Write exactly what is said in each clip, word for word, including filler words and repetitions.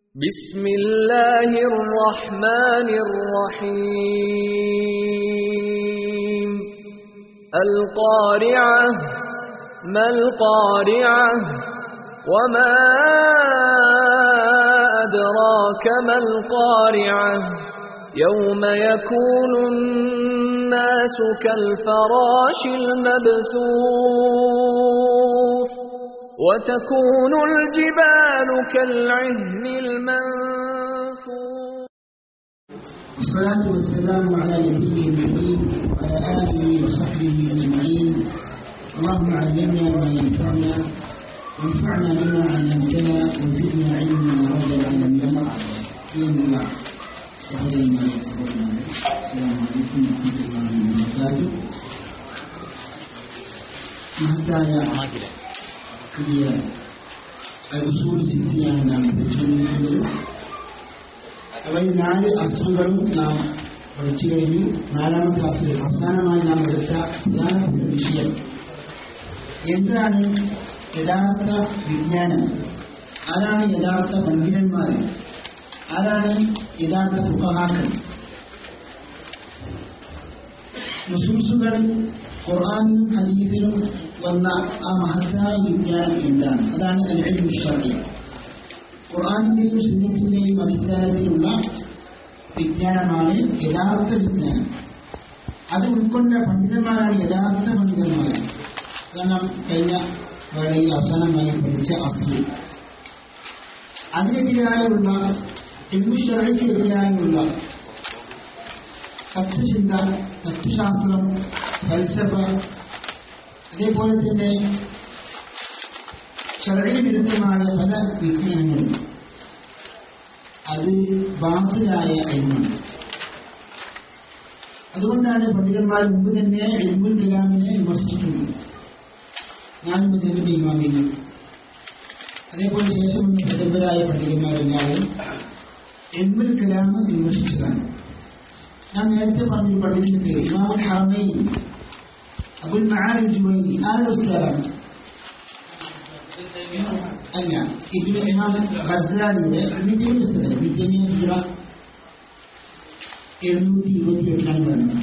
بسم الله الرحمن الرحيم القارعة ما القارعة وما أدراك ما القارعة يوم يكون الناس كالفراش المبثوث وتكون الجبال كالعهن المنفوش. والصلاة والسلام على نبيه الكريم وعلى آله وصحبه أجمعين. اللهم علمنا ما ينفعنا وانفعنا بما علمتنا وزدنا علما يا رب العالمين. إنما صحيح ما يسبقنا. السلام عليكم ورحمة الله وبركاته. മഹത്തായ പുതിയ അൽഉസൂൽ സിദ്ധിയാണ് നാം പഠിച്ചുകൊണ്ടിരിക്കുന്നത്. അവയിൽ നാല് അസ്ലുകളും നാം പഠിച്ചു കഴിഞ്ഞു. നാലാമത്തെ അസ്ല് അവസാനമായി നാം എടുത്ത പ്രധാനപ്പെട്ട വിഷയം എന്താണ് യഥാർത്ഥ വിജ്ഞാനം, ആരാണ് യഥാർത്ഥ പണ്ഡിതന്മാർ, ആരാണ് യഥാർത്ഥ ഫുഖഹാക്കൾ. നുസൂസുകളിൽ ഖുർആനിലും ഹദീസിലും വന്ന ആ മഹത്തായ വിജ്ഞാനം എന്താണ്? അതാണ് അൽ ഇൽമു ശർഈ. ഖുർആനിന്റെയും സുന്നത്തിന്റെയും അടിസ്ഥാനത്തിലുള്ള വിജ്ഞാനമാണ് യഥാർത്ഥ വിജ്ഞാനം. അത് ഉൾക്കൊണ്ട പണ്ഡിതന്മാരാണ് യഥാർത്ഥ പണ്ഡിതന്മാർ. അതാണ് കഴിഞ്ഞ വേളയിൽ അവസാനമായി പഠിച്ച അസ്ല്. അതിനെതിരായുള്ള ഇൽമു ശർഈക്ക് എതിരായുള്ള തത്വചിന്ത, തത്വശാസ്ത്രം, ഫൽസഫ, അതേപോലെ തന്നെ ശർഈന് വിരുദ്ധമായ പല വിജ്ഞാനങ്ങളും അത് ബാത്തിലായ ഇൽമാണ്. അതുകൊണ്ടാണ് പണ്ഡിതന്മാർ മുമ്പ് തന്നെ ഇൽമുൽ കലാമിനെ വിമർശിച്ചിട്ടുണ്ട്. നാല് മദ്ഹബിന്റെ ഇമാമികൾ, അതേപോലെ ശേഷം വന്ന പ്രഗത്ഭരായ പണ്ഡിതന്മാരെല്ലാവരും ഇൽമുൽ കലാം വിമർശിച്ചതാണ്. ഞാൻ നേരത്തെ പറഞ്ഞൊരു പണ്ഡിതന്റെ പേര് ഇമാമുൽ ഹറമൈൻ അബുൽ മആലി ജുവൈനി. ആരുടെ ഉസ്താദാണ്? അല്ല, ഇബ്നു ഇമാം ഗസ്സാലിയുടെ ഇബ്നു ഉസ്താദ്. ഇബ്നു ഹിജ്റ എഴുന്നൂറ്റി ഇരുപത്തി എട്ടിലാണ് പറഞ്ഞത്.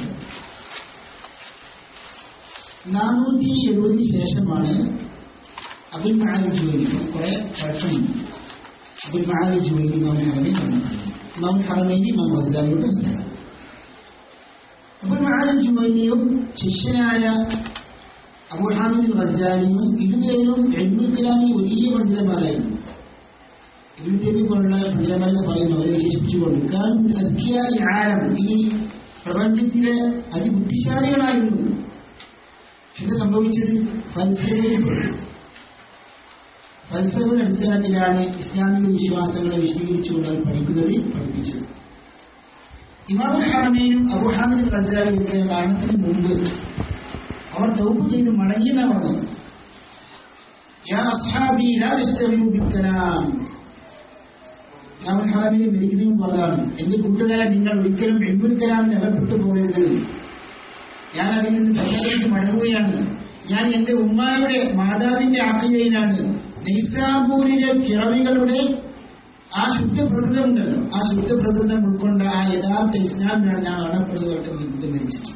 നാനൂറ്റി എഴുപതിന് ശേഷമാണ് അബുൽ മആലി ജുവൈനി. കുറെ വർഷമുണ്ട്. അബുൽ മആലി ജുവൈനി ഇമാം ഹറമൈൻ പറഞ്ഞിട്ടുണ്ട്. ഇമാം ഹറമൈനി ഇമാം ഗസ്സാലിയുടെ ഉസ്താദ്. അബുൽ മആലി ജുവൈനിയും ശിഷ്യനായ അബൂ ഹാമിദ് ഗസ്സാലിയും ഇരുവരും ഇൽമുൽ കലാമിൽ വലിയ പണ്ഡിതന്മാരായിരുന്നു. ഇബ്നു തൈമിയ്യ പോലുള്ള പണ്ഡിതന്മാരെ പറയുന്നു, അവരെ വിശേഷിപ്പിച്ചുകൊണ്ട് കാനും അദ്കിയാഇ ആലം, ഈ പ്രപഞ്ചത്തിലെ അതിബുദ്ധിശാലികളായിരുന്നു. എന്താ സംഭവിച്ചത്? ഫൽസഫയുടെ ഫൽസഫയുടെ അടിസ്ഥാനത്തിലാണ് ഇസ്ലാമിക വിശ്വാസങ്ങളെ വിശദീകരിച്ചുകൊണ്ട് അവർ പഠിക്കുന്നത്, പഠിപ്പിച്ചത്. ഇമാമുൽ ഹറമൈനും അബൂ ഹാമിദ് ഗസ്സാലിയും ഒക്കെ മരണത്തിന് മുമ്പ് അവർ തൗബ ചെയ്ത് മടങ്ങിയെന്നാണ് പറഞ്ഞത്. യാ അസ്ഹാബി ലാ തസ്തഗിലു ബിൽ കലാം. ഇമാമുൽ ഹറമൈൻ മരിക്കുന്നതിന് പറഞ്ഞതാണ്, എന്റെ കൂട്ടുകാരൻ, നിങ്ങൾ ഒരിക്കലും ഇൽമുൽ കലാമിന് അകപ്പെട്ടു പോകരുത്. ഞാൻ അതിൽ നിന്ന് പരിശോധിച്ച് മടങ്ങുകയാണ്. ഞാൻ എന്റെ ഉമ്മായുടെ മാതാവിന്റെ ആഖിദയിലാണ്. നൈസാബൂരിലെ കിറവികളുടെ ആ ശുദ്ധ പ്രകൃതമുണ്ടല്ലോ, ആ ശുദ്ധ പ്രകൃതം ഉൾക്കൊണ്ട ആ യഥാർത്ഥ ഇസ്ലാമിനാണ് ഞാൻ മരണപ്പെടുന്നതായിട്ട് ബുദ്ധ മരിച്ചത്.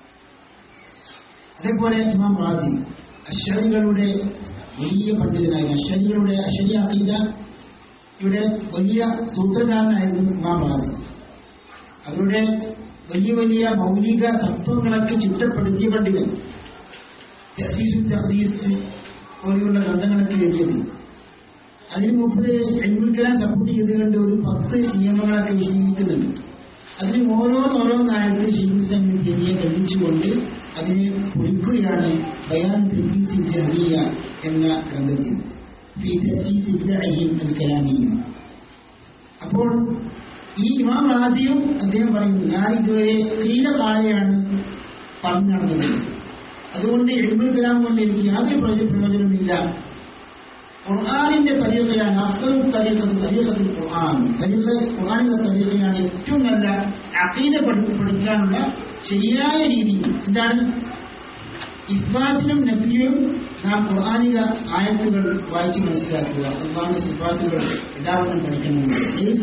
അതേപോലെ ഇമാം റാസി അശ്ശരികളുടെ വലിയ പണ്ഡിതനായിരുന്നു. അശ്ശരികളുടെ അശ്ശരി അഖീദ ഇവിടെ വലിയ സൂത്രധാരനായിരുന്നു ഇമാം റാസി. അവരുടെ വലിയ വലിയ മൗലിക തത്വങ്ങളൊക്കെ ചിട്ടപ്പെടുത്തിയ പണ്ഡിതൻ. തഅസീസുൽ തഖ്ദീസ് പോലെയുള്ള ഗ്രന്ഥങ്ങളൊക്കെ എഴുതിയത്. അതിന് മുമ്പ് ഇൽമുൽ കലാം സപ്പോർട്ട് ചെയ്തുകൊണ്ട് ഒരു പത്ത് നിയമങ്ങളൊക്കെ വിശദീകരിക്കുന്നുണ്ട്. അതിന് ഓരോന്നോരോന്നായിട്ട് ശൈഖുൽ ഇസ്ലാം ഇബ്നു തൈമിയ്യ ഖണ്ഡിച്ചുകൊണ്ട് അതിനെ പൊളിക്കുകയാണ് ബയാൻ തൽബീസ് ജഹ്മിയ്യ എന്ന ഗ്രന്ഥത്തിൽ, ഫീ തഅസീസ് ബിദ്അഇഹിം അൽ കലാമിയ്യ. അപ്പോൾ ഈ ഇമാം റാസിയും അദ്ദേഹം പറയുന്നു, ഞാൻ ഇതുവരെ കീല കാലയാണ് പറഞ്ഞു നടന്നത്. അതുകൊണ്ട് ഇൽമുൽ കലാം കൊണ്ട് എനിക്ക് യാതൊരു പ്രയോജനമില്ല. ഖുർആനിന്റെ തരീഖയാണ് അഫ്ദൽ തരീഖത്ത് തരീഖത്തുൽ ഖുർആൻ. തരീഖ ഖുർആനിന്റെ തരീഖയാണ് ഏറ്റവും നല്ല അഖീദ പഠിക്കാനുള്ള ശരിയായ രീതി. എന്താണ്? ഇസ്ബാത്തിനും നഫിയും നാം ഖുർആനിക ആയത്തുകൾ വായിച്ച് മനസ്സിലാക്കുക. അല്ലാഹുവിന്റെ സിഫാത്തുകൾ യഥാർത്ഥം പഠിക്കണമെന്ന്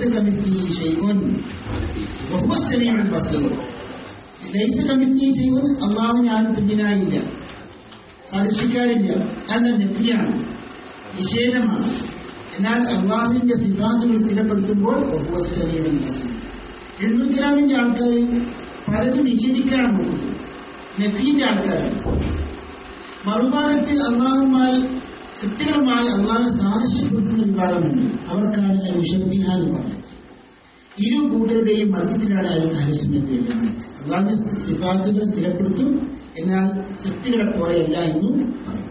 ശൈഉൻ വഹുവ സമീഉൽ ബസീർ. ലൈസ കമിസ്ലിഹി ശൈഉൻ, അല്ലാഹുവിന് ആരും തുല്യനായില്ല, സാദൃശ്യക്കാരില്ല. അത് നഫിയാണ്, നിഷേധമാണ്. എന്നാൽ അല്ലാഹുവിന്റെ സിഫാത്തുകൾ സ്ഥിരപ്പെടുത്തുമ്പോൾ വഹുവ സമീഉൽ ബസീർ. ഇൽമുൽ കലാമിന്റെ ആൾക്കാർ പലതും നിഷേധിക്കാനാണ് നോക്കുന്നത്, നഫീന്റെ ആൾക്കാരാണ്. മറുഭാഗത്ത് അള്ളാഹുമായി സൃഷ്ടികളുമായി അള്ളാഹുവിനെ സാദൃശ്യപ്പെടുത്തുന്ന വിഭാഗമുണ്ട്. അവർക്കാണ് മുശബ്ബിഹ എന്ന് പറഞ്ഞത്. ഇരു കൂട്ടരുടെയും മധ്യത്തിലാണ് അഹ്ലുസുന്നത്ത് വൽ ജമാഅത്ത്. അള്ളാഹുവിന്റെ സിഫാത്തുകൾ സ്ഥിരപ്പെടുത്തും, എന്നാൽ സൃഷ്ടികളെ പോലെയല്ല എന്നും പറയും.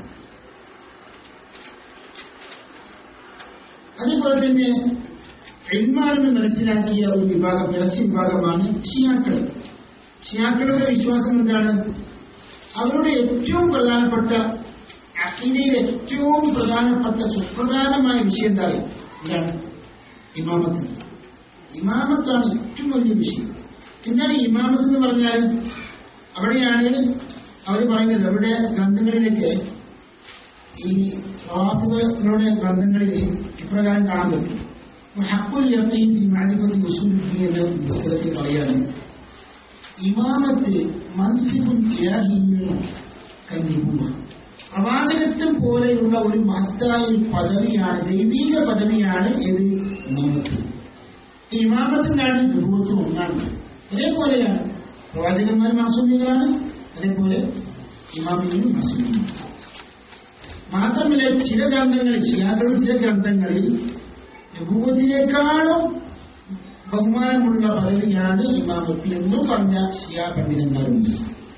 അതുപോലെ തന്നെ ഇൽമാണെന്ന് മനസ്സിലാക്കിയ ഒരു വിഭാഗം, പിഴച്ച വിഭാഗമാണ് ഷിയാക്കൾ. ഷിയാക്കളുടെ വിശ്വാസം എന്താണ്? അവരുടെ ഏറ്റവും പ്രധാനപ്പെട്ട അഖീദയിലെ ഏറ്റവും പ്രധാനപ്പെട്ട സുപ്രധാനമായ വിഷയം എന്താണ്? എന്താണ്? ഇമാമത്ത്. ഇമാമത്താണ് ഏറ്റവും വലിയ വിഷയം. എന്താണ് ഇമാമത്ത് എന്ന് പറഞ്ഞാൽ? അവിടെയാണ് അവർ പറയുന്നത്, അവരുടെ ഗ്രന്ഥങ്ങളിലേക്ക്, ഈ റാഫിദയുടെ ഗ്രന്ഥങ്ങളിൽ ഇപ്രകാരം കാണാൻ പറ്റും. ഹഖുൽ യഖീൻ ഫി മഅരിഫത്തി ഉസൂലിഹി എന്ന പുസ്തകത്തിൽ പറയാണ്, ഇമാമത്ത് മൻസിബുൻ ഇലാഹിയ്യുൻ കന്നിബുവ, പ്രവാചകത്വം പോലെയുള്ള ഒരു മഹത്തായ പദവിയാണ്, ദൈവീക പദവിയാണ് ഏത്? ഇമാമത്ത്. ഈ ഇമാമത്തിനാണ് നുബുവത്തും ഒന്നാണ്, ഒരേപോലെയാണ്. പ്രവാചകന്മാർ മാസൂമികളാണ്, അതേപോലെ ഇമാമിനും മാസൂമികളും. മാത്രമല്ല ചില ഗ്രന്ഥങ്ങളിൽ, ഷിയാക്കളുടെ ചില ഗ്രന്ഥങ്ങളിൽ നുബുവത്തിനേക്കാളും ബഹുമാനമുള്ള പദവിയാണ് ഇമാമത്ത് എന്നും പറഞ്ഞ ഷിയാ പണ്ഡിതന്മാരുണ്ട്.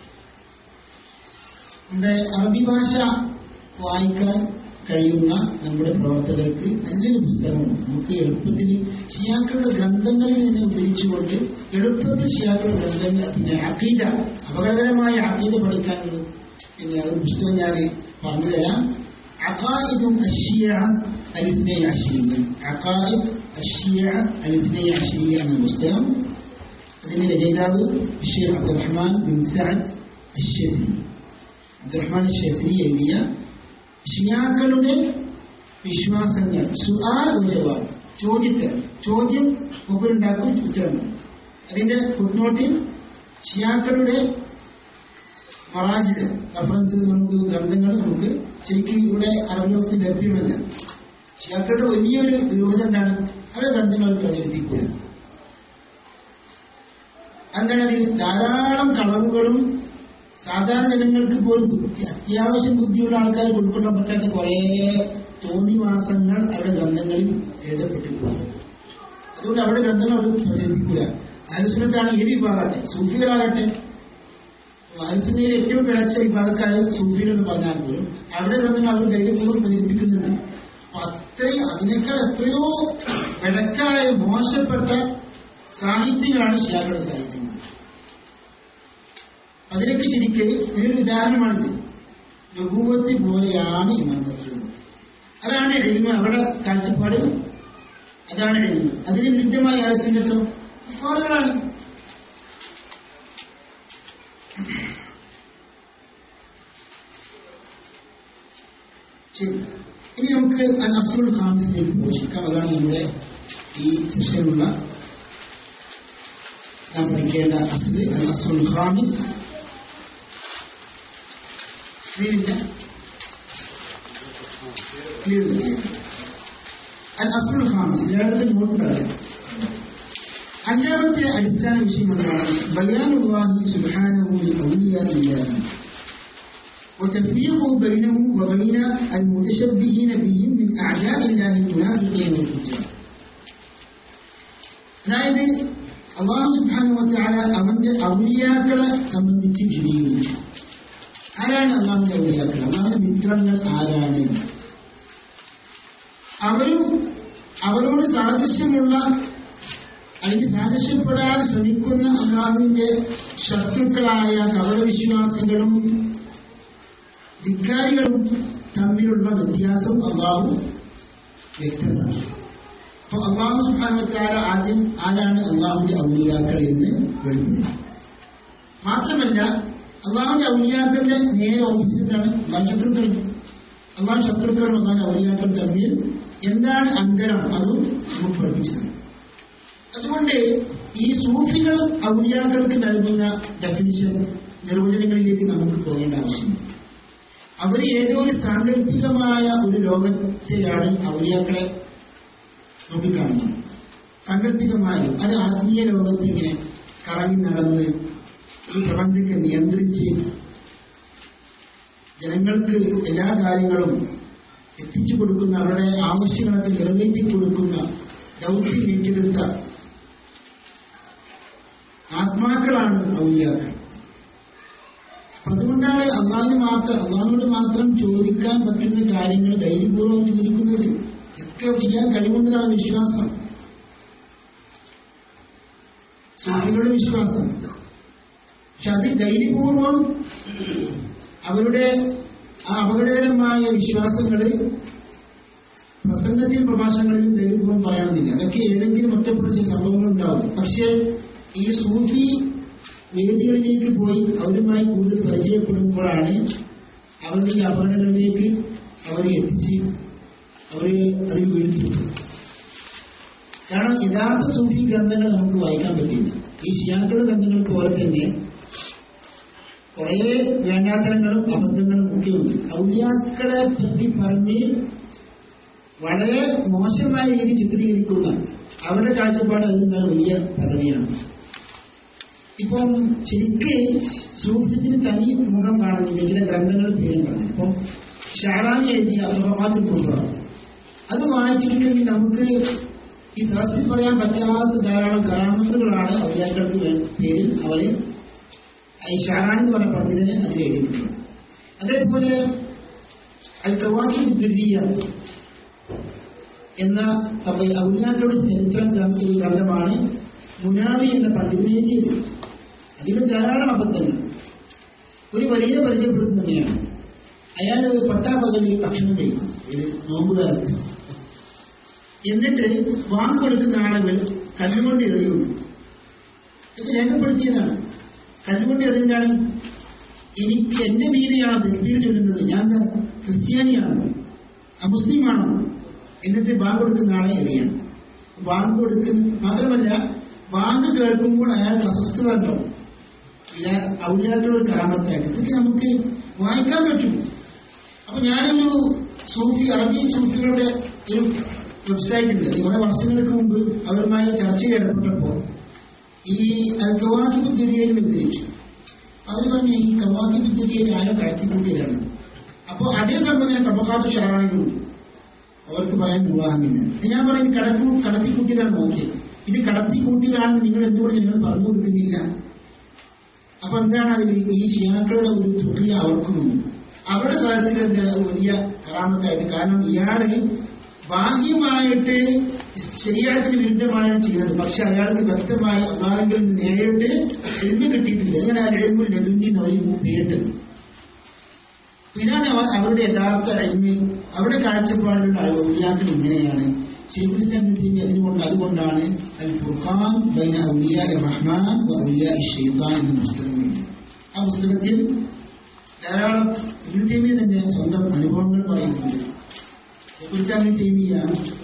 നമ്മുടെ അറബി ഭാഷ വായിക്കാൻ കഴിയുന്ന നമ്മുടെ പ്രവർത്തകർക്ക് നല്ലൊരു പുസ്തകമുണ്ട്. നമുക്ക് എളുപ്പത്തിൽ ഷിയാക്കളുടെ ഗ്രന്ഥങ്ങളിൽ നിന്ന് ഉദ്ധരിച്ചുകൊണ്ട് എളുപ്പത്തിൽ ഷിയാക്കളുടെ ഗ്രന്ഥങ്ങൾ, പിന്നെ അഖീദ, അപകടകരമായ അഖീദ പഠിക്കാനുള്ള പിന്നെ ഒരു പുസ്തകം ഞാൻ പറഞ്ഞു തരാം. അഖായിദു അശ്ശിയ അലിത്നൈ അശ്ശിയ, അഖായിദ് അശ്ശിയ അലിത്നൈ അശ്ശിയ എന്ന പുസ്തകം. അതിന്റെ രചയിതാവ് Sheikh Abdurrahman bin Saad Ashshathri. Abdurrahman Ashshathri എഴുതിയ ഷിയാക്കളുടെ വിശ്വാസങ്ങൾ, സുആൽ ജവാബ്, ചോദ്യത്തരം, ചോദ്യം മുമ്പിലുണ്ടാക്കും, ഉത്തരം. അതിന്റെ ഫുട്നോട്ടിൽ ഷിയാക്കളുടെ മറാജിദ് റഫറൻസസ്, നമുക്ക് ഗ്രന്ഥങ്ങൾ നമുക്ക് ശരിക്കും ഇവിടെ അറബ് ലോകത്തിൽ ലഭ്യമല്ല. ഷിയാക്കളുടെ വലിയൊരു വിരോധം എന്താണ്? അവരുടെ ഗ്രന്ഥങ്ങൾ പ്രചരിപ്പിക്കുക. എന്താണ്? അതിൽ ധാരാളം കളവുകളും സാധാരണ ജനങ്ങൾക്ക് പോലും ബുദ്ധി, അത്യാവശ്യം ബുദ്ധിയുള്ള ആൾക്കാർ ഉൾക്കൊള്ളാൻ പറ്റാത്ത കുറേ തോന്നിവാസങ്ങൾ അവരുടെ ഗ്രന്ഥങ്ങളിൽ എഴുതപ്പെട്ടിട്ടുണ്ട്. അതുകൊണ്ട് അവരുടെ ഗ്രന്ഥങ്ങൾ അവർ പ്രചരിപ്പിക്കുക. അഹ്ലുസുന്നത്താണ് ഏത് വിഭാഗമാകട്ടെ, സൂഫികളാകട്ടെ, അഹ്ലുസുന്നയിലെ ഏറ്റവും പിഴച്ച വിഭാഗക്കാർ സൂഫികൾ എന്ന് പറഞ്ഞാൽ പോലും അവരുടെ ഗ്രന്ഥങ്ങൾ അവർ ധൈര്യപൂർവ്വം പ്രചരിപ്പിക്കുന്നുണ്ട്. അപ്പൊ അത്രയും, അതിനേക്കാൾ എത്രയോ പിഴക്കായ മോശപ്പെട്ട സാഹിത്യങ്ങളാണ് ഷിയാക്കളുടെ സാഹിത്യങ്ങൾ. അതിലേക്ക് ശരിക്ക് ഇതിനൊരു ഉദാഹരണമാണിത്. നുബുവത്ത് പോലെയാണ് ഇമാമത്ത്. അതാണ് ഇൽമ്. അവിടെ കാഴ്ചപ്പാട് അതാണ് ഇൽമ്. അതിന് വിരുദ്ധമായ ആവശ്യത്തോ കുഫാറുകളാണ്. ശരി, ഇനി നമുക്ക് അൽ അസ്ലുൽ ഖാമിസിലേക്ക് പ്രവേശിക്കാം. അതാണ് നമ്മുടെ ഈ സെഷനുള്ള നാം പഠിക്കേണ്ട അസ്ല്, അൽ അസ്ലുൽ ഖാമിസ്. അൽ അസ്ലുൽ ഖാമിസ് എല്ലായിടത്തും നോട്ടുണ്ടാകും. അഞ്ചാമത്തെ അടിസ്ഥാന വിഷയം എന്താണ്? ബയാനുല്ലാഹി സുബ്ഹാനഹു ലിഔലിയാഇല്ലാഹി وتفريقه بينه وبين المتشبهين بهم من أعداء الله المنافقين والفجار. അതായത് അല്ലാഹു സുബ്ഹാനഹു വ തആല അവന്റെ ഔലിയാക്കളെ സംബന്ധിച്ച് വിശദീകരിച്ചു. ആരാണ് അല്ലാഹുവിന്റെ ഔലിയാക്കൾ? അല്ലാഹുവിന്റെ മിത്രങ്ങൾ ആരാണ്? അവരും അവരോട് സാദൃശ്യമുള്ള അല്ലെങ്കിൽ സാദൃശ്യപ്പെടാൻ ശ്രമിക്കുന്ന അല്ലാഹുവിന്റെ ശത്രുക്കളായ കപടവിശ്വാസികളും ധിക്കാരികളും തമ്മിലുള്ള വ്യത്യാസം അല്ലാഹു വ്യക്തമാക്കി. അപ്പൊ അല്ലാഹു സുബ്ഹാനഹു വ തആല ആദ്യം ആരാണ് അല്ലാഹുവിന്റെ ഔലിയാക്കൾ എന്ന് വെളിപ്പെടുത്തി. മാത്രമല്ല അല്ലാഹുവിന്റെ ഔലിയാക്കളുടെ നേരെ ഓപ്പോസിറ്റാണ് അല്ലാഹു ശത്രുക്കൾ. അല്ലാഹു ശത്രുക്കളും അല്ലാഹു ഔലിയാക്കൾ തമ്മിൽ എന്താണ് അന്തരം അതും നമുക്ക് പഠിപ്പിച്ചത്. അതുകൊണ്ട് ഈ സൂഫികൾ ഔലിയാക്കൾക്ക് നൽകുന്ന ഡെഫിനിഷൻ നിർവചനങ്ങളിലേക്ക് നമുക്ക് പോകേണ്ട ആവശ്യമില്ല. അവർ ഏതോ ഒരു സാങ്കല്പികമായ ഒരു ലോകത്തെയാണ് ഔലിയാക്കളെ നോക്കിക്കാണുന്നത്. സാങ്കല്പികമായ ഒരു ആത്മീയ ലോകത്തെ ഇങ്ങനെ കറങ്ങി നടന്ന് ഈ പ്രപഞ്ചത്തെ നിയന്ത്രിച്ച് ജനങ്ങൾക്ക് എല്ലാ കാര്യങ്ങളും എത്തിച്ചു കൊടുക്കുന്ന, അവരുടെ ആവശ്യങ്ങളൊക്കെ നിറവേറ്റി കൊടുക്കുന്ന ദൗത്യം ഏറ്റെടുത്ത ആത്മാക്കളാണ് ഔലിയാക്കൾ. അതുകൊണ്ടാണ് അള്ളാഹിന് മാത്രം അള്ളാഹിനോട് മാത്രം ചോദിക്കാൻ പറ്റുന്ന കാര്യങ്ങൾ ധൈര്യപൂർവ്വം ചോദിക്കുന്നത്. ഒക്കെ ചെയ്യാൻ കഴിവുന്നതാണ് വിശ്വാസം, സ്വാമികളുടെ വിശ്വാസം. പക്ഷെ അത് ധൈര്യപൂർവ്വം അവരുടെ ആ അപകടകരമായ വിശ്വാസങ്ങള് പ്രസംഗത്തിൽ പ്രഭാഷണങ്ങളിലും ധൈര്യപൂർവ്വം പറയണമെന്നില്ല. അതൊക്കെ ഏതെങ്കിലും ഒറ്റപ്പെട്ട സംഭവങ്ങൾ ഉണ്ടാവും. പക്ഷേ ഈ സൂഫി വേദികളിലേക്ക് പോയി അവരുമായി കൂടുതൽ പരിചയപ്പെടുമ്പോഴാണ് അവരുടെ ഈ അപകടങ്ങളിലേക്ക് അവരെ എത്തിച്ച് അവരെ അതിൽ വീഴ്ത്തിട്ടു. കാരണം യഥാർത്ഥ സൂഫി ഗ്രന്ഥങ്ങൾ നമുക്ക് വായിക്കാൻ പറ്റില്ല. ഈ ഷിയാക്കളുടെ ഗ്രന്ഥങ്ങൾ പോലെ തന്നെ കുറെ വേണ്ടാത്തരങ്ങളും അബദ്ധങ്ങളും ഒക്കെ ഉണ്ട്. ഔലിയാക്കളെ പറ്റി പറഞ്ഞ് വളരെ മോശമായ രീതി ചിത്രീകരിക്കുന്ന അവരുടെ കാഴ്ചപ്പാട് അതിൽ നിന്നാൽ വലിയ പദവിയാണ്. ഇപ്പം ശരിക്ക് സൂഫിസത്തിന് തനി മുഖം കാണുന്നില്ല. ചില ഗ്രന്ഥങ്ങൾ പേരും പറഞ്ഞു. ഇപ്പം ഷാറാനി എഴുതിയ അത്തബഖാത്തുൽ കുബ്ര അത് വായിച്ചിട്ടുണ്ടെങ്കിൽ നമുക്ക് ഈ സദസ്സിൽ പറയാൻ പറ്റാത്ത ധാരാളം കറാമത്തുകളാണ് ഔലിയാക്കൾക്ക് പേരിൽ അവര് ഈ ഷാറാനി എന്ന് പറഞ്ഞ പണ്ഡിതന് അതിൽ എഴുതിയിട്ടുള്ളത്. അതേപോലെ അൽ ഖവാഖിബ് ദുർരിയ എന്ന ഔലിയാക്കളുടെ ചരിത്രം ഗ്രന്ഥമാണ് മുനാവി എന്ന പണ്ഡിതൻ എഴുതിയത്. അതിലും ധാരാളം അബദ്ധങ്ങൾ. ഒരു വലിയ പരിചയപ്പെടുത്തുന്നതാണ്. അയാൾ പട്ടാപ്പകലിൽ ഭക്ഷണം കഴിക്കും ഒരു നോമ്പുകാലത്ത്. എന്നിട്ട് വാങ്ങ് കൊടുക്കുന്ന ആളുകൾ കല്ലുകൊണ്ട് എറിയുന്നു. ഇത് രേഖപ്പെടുത്തിയതാണ്. കല്ലുകൊണ്ട് എറിഞ്ഞാണ് എനിക്ക് എന്റെ മീതിയാണ് തക്ബീർ ചൊല്ലുന്നത്, ഞാൻ ക്രിസ്ത്യാനിയാണോ അമുസ്ലിമാണോ, എന്നിട്ട് ബാങ്ക് കൊടുക്കുന്ന ആളെ എറിയണം. ബാങ്ക് കൊടുക്കുന്ന മാത്രമല്ല, ബാങ്ക് കേൾക്കുമ്പോൾ അയാൾക്ക് അസ്വസ്ഥത ഉണ്ടാവും. ഔലിയാക്കളുടെ ഒരു കറാമത്തായിട്ട് ഇതൊക്കെ നമുക്ക് വായിക്കാൻ പറ്റും. അപ്പൊ ഞാനൊരു സൂഫി അറബി സൂഫികളുടെ ഒരു വെബ്സൈറ്റ് ഉണ്ട്. കുറെ വർഷങ്ങൾക്ക് മുമ്പ് അവരുമായി ചർച്ചയിൽ ഏർപ്പെട്ടപ്പോൾ ഈ ഖവാഖിബ് ദുരിയയിൽ ഉദ്ധരിച്ചു. അവർ പറഞ്ഞു ഈ ഖവാഖിബ് ദുരിയയിൽ ആരോ കടത്തിക്കൂട്ടിയതാണ്. അപ്പോൾ അതേ സംബന്ധിച്ച തബഖാത്തു ഷറാനിലുണ്ട്. അവർക്ക് പറയാൻ നിർവാഹമില്ല. ഞാൻ പറയുന്നത് കടക്കൂ കടത്തിക്കൂട്ടിയതാണ്. ഓക്കെ, ഇത് കടത്തിക്കൂട്ടിയതാണെന്ന് നിങ്ങൾ എന്തുകൊണ്ട് നിങ്ങൾ പറഞ്ഞു കൊടുക്കുന്നില്ല? അപ്പൊ എന്താണ് അതിൽ ഈ ഷിയാക്കളുടെ ഒരു തുക അവർക്കുമുണ്ട്. അവരുടെ സദസ്സിൽ എന്താണ് വലിയ കറാമത്തായിട്ട്. കാരണം ഇയാള് ബാഹ്യമായിട്ട് ശരീരത്തിന് വിരുദ്ധമാണ് ചെയ്യുന്നത്. പക്ഷെ അയാൾക്ക് വ്യക്തമായി അള്ളാഹുവിൽ നേരിട്ട് എൽമ കിട്ടിയിട്ടില്ല. അതിനാണ് എൽമുൽ ലദുന്നി എന്ന് അവർ പേരിട്ടത്. ഇതാണ് അവരുടെ യഥാർത്ഥ എൽമ. അവരുടെ കാഴ്ചപ്പാടിലുള്ള ഔലിയാക്കൾ ഇങ്ങനെയാണ്. ശൈഖുൽ ഇസ്ലാം ഇബ്നു തൈമിയ്യ അതിനുകൊണ്ട് അതുകൊണ്ടാണ് അൽ ഫുർഖാൻ ബൈന ഔലിയാ റഹ്മാൻ വ ഔലിയാ ശൈത്താൻ എന്ന പുസ്തകങ്ങൾ. ആ പുസ്തകത്തിൽ ധാരാളം ഇബ്നു തൈമിയ്യ തന്നെ സ്വന്തം അനുഭവങ്ങൾ പറയുന്നുണ്ട്. ശൈഖുൽ ഇസ്ലാം ഇബ്നു തൈമിയ്യ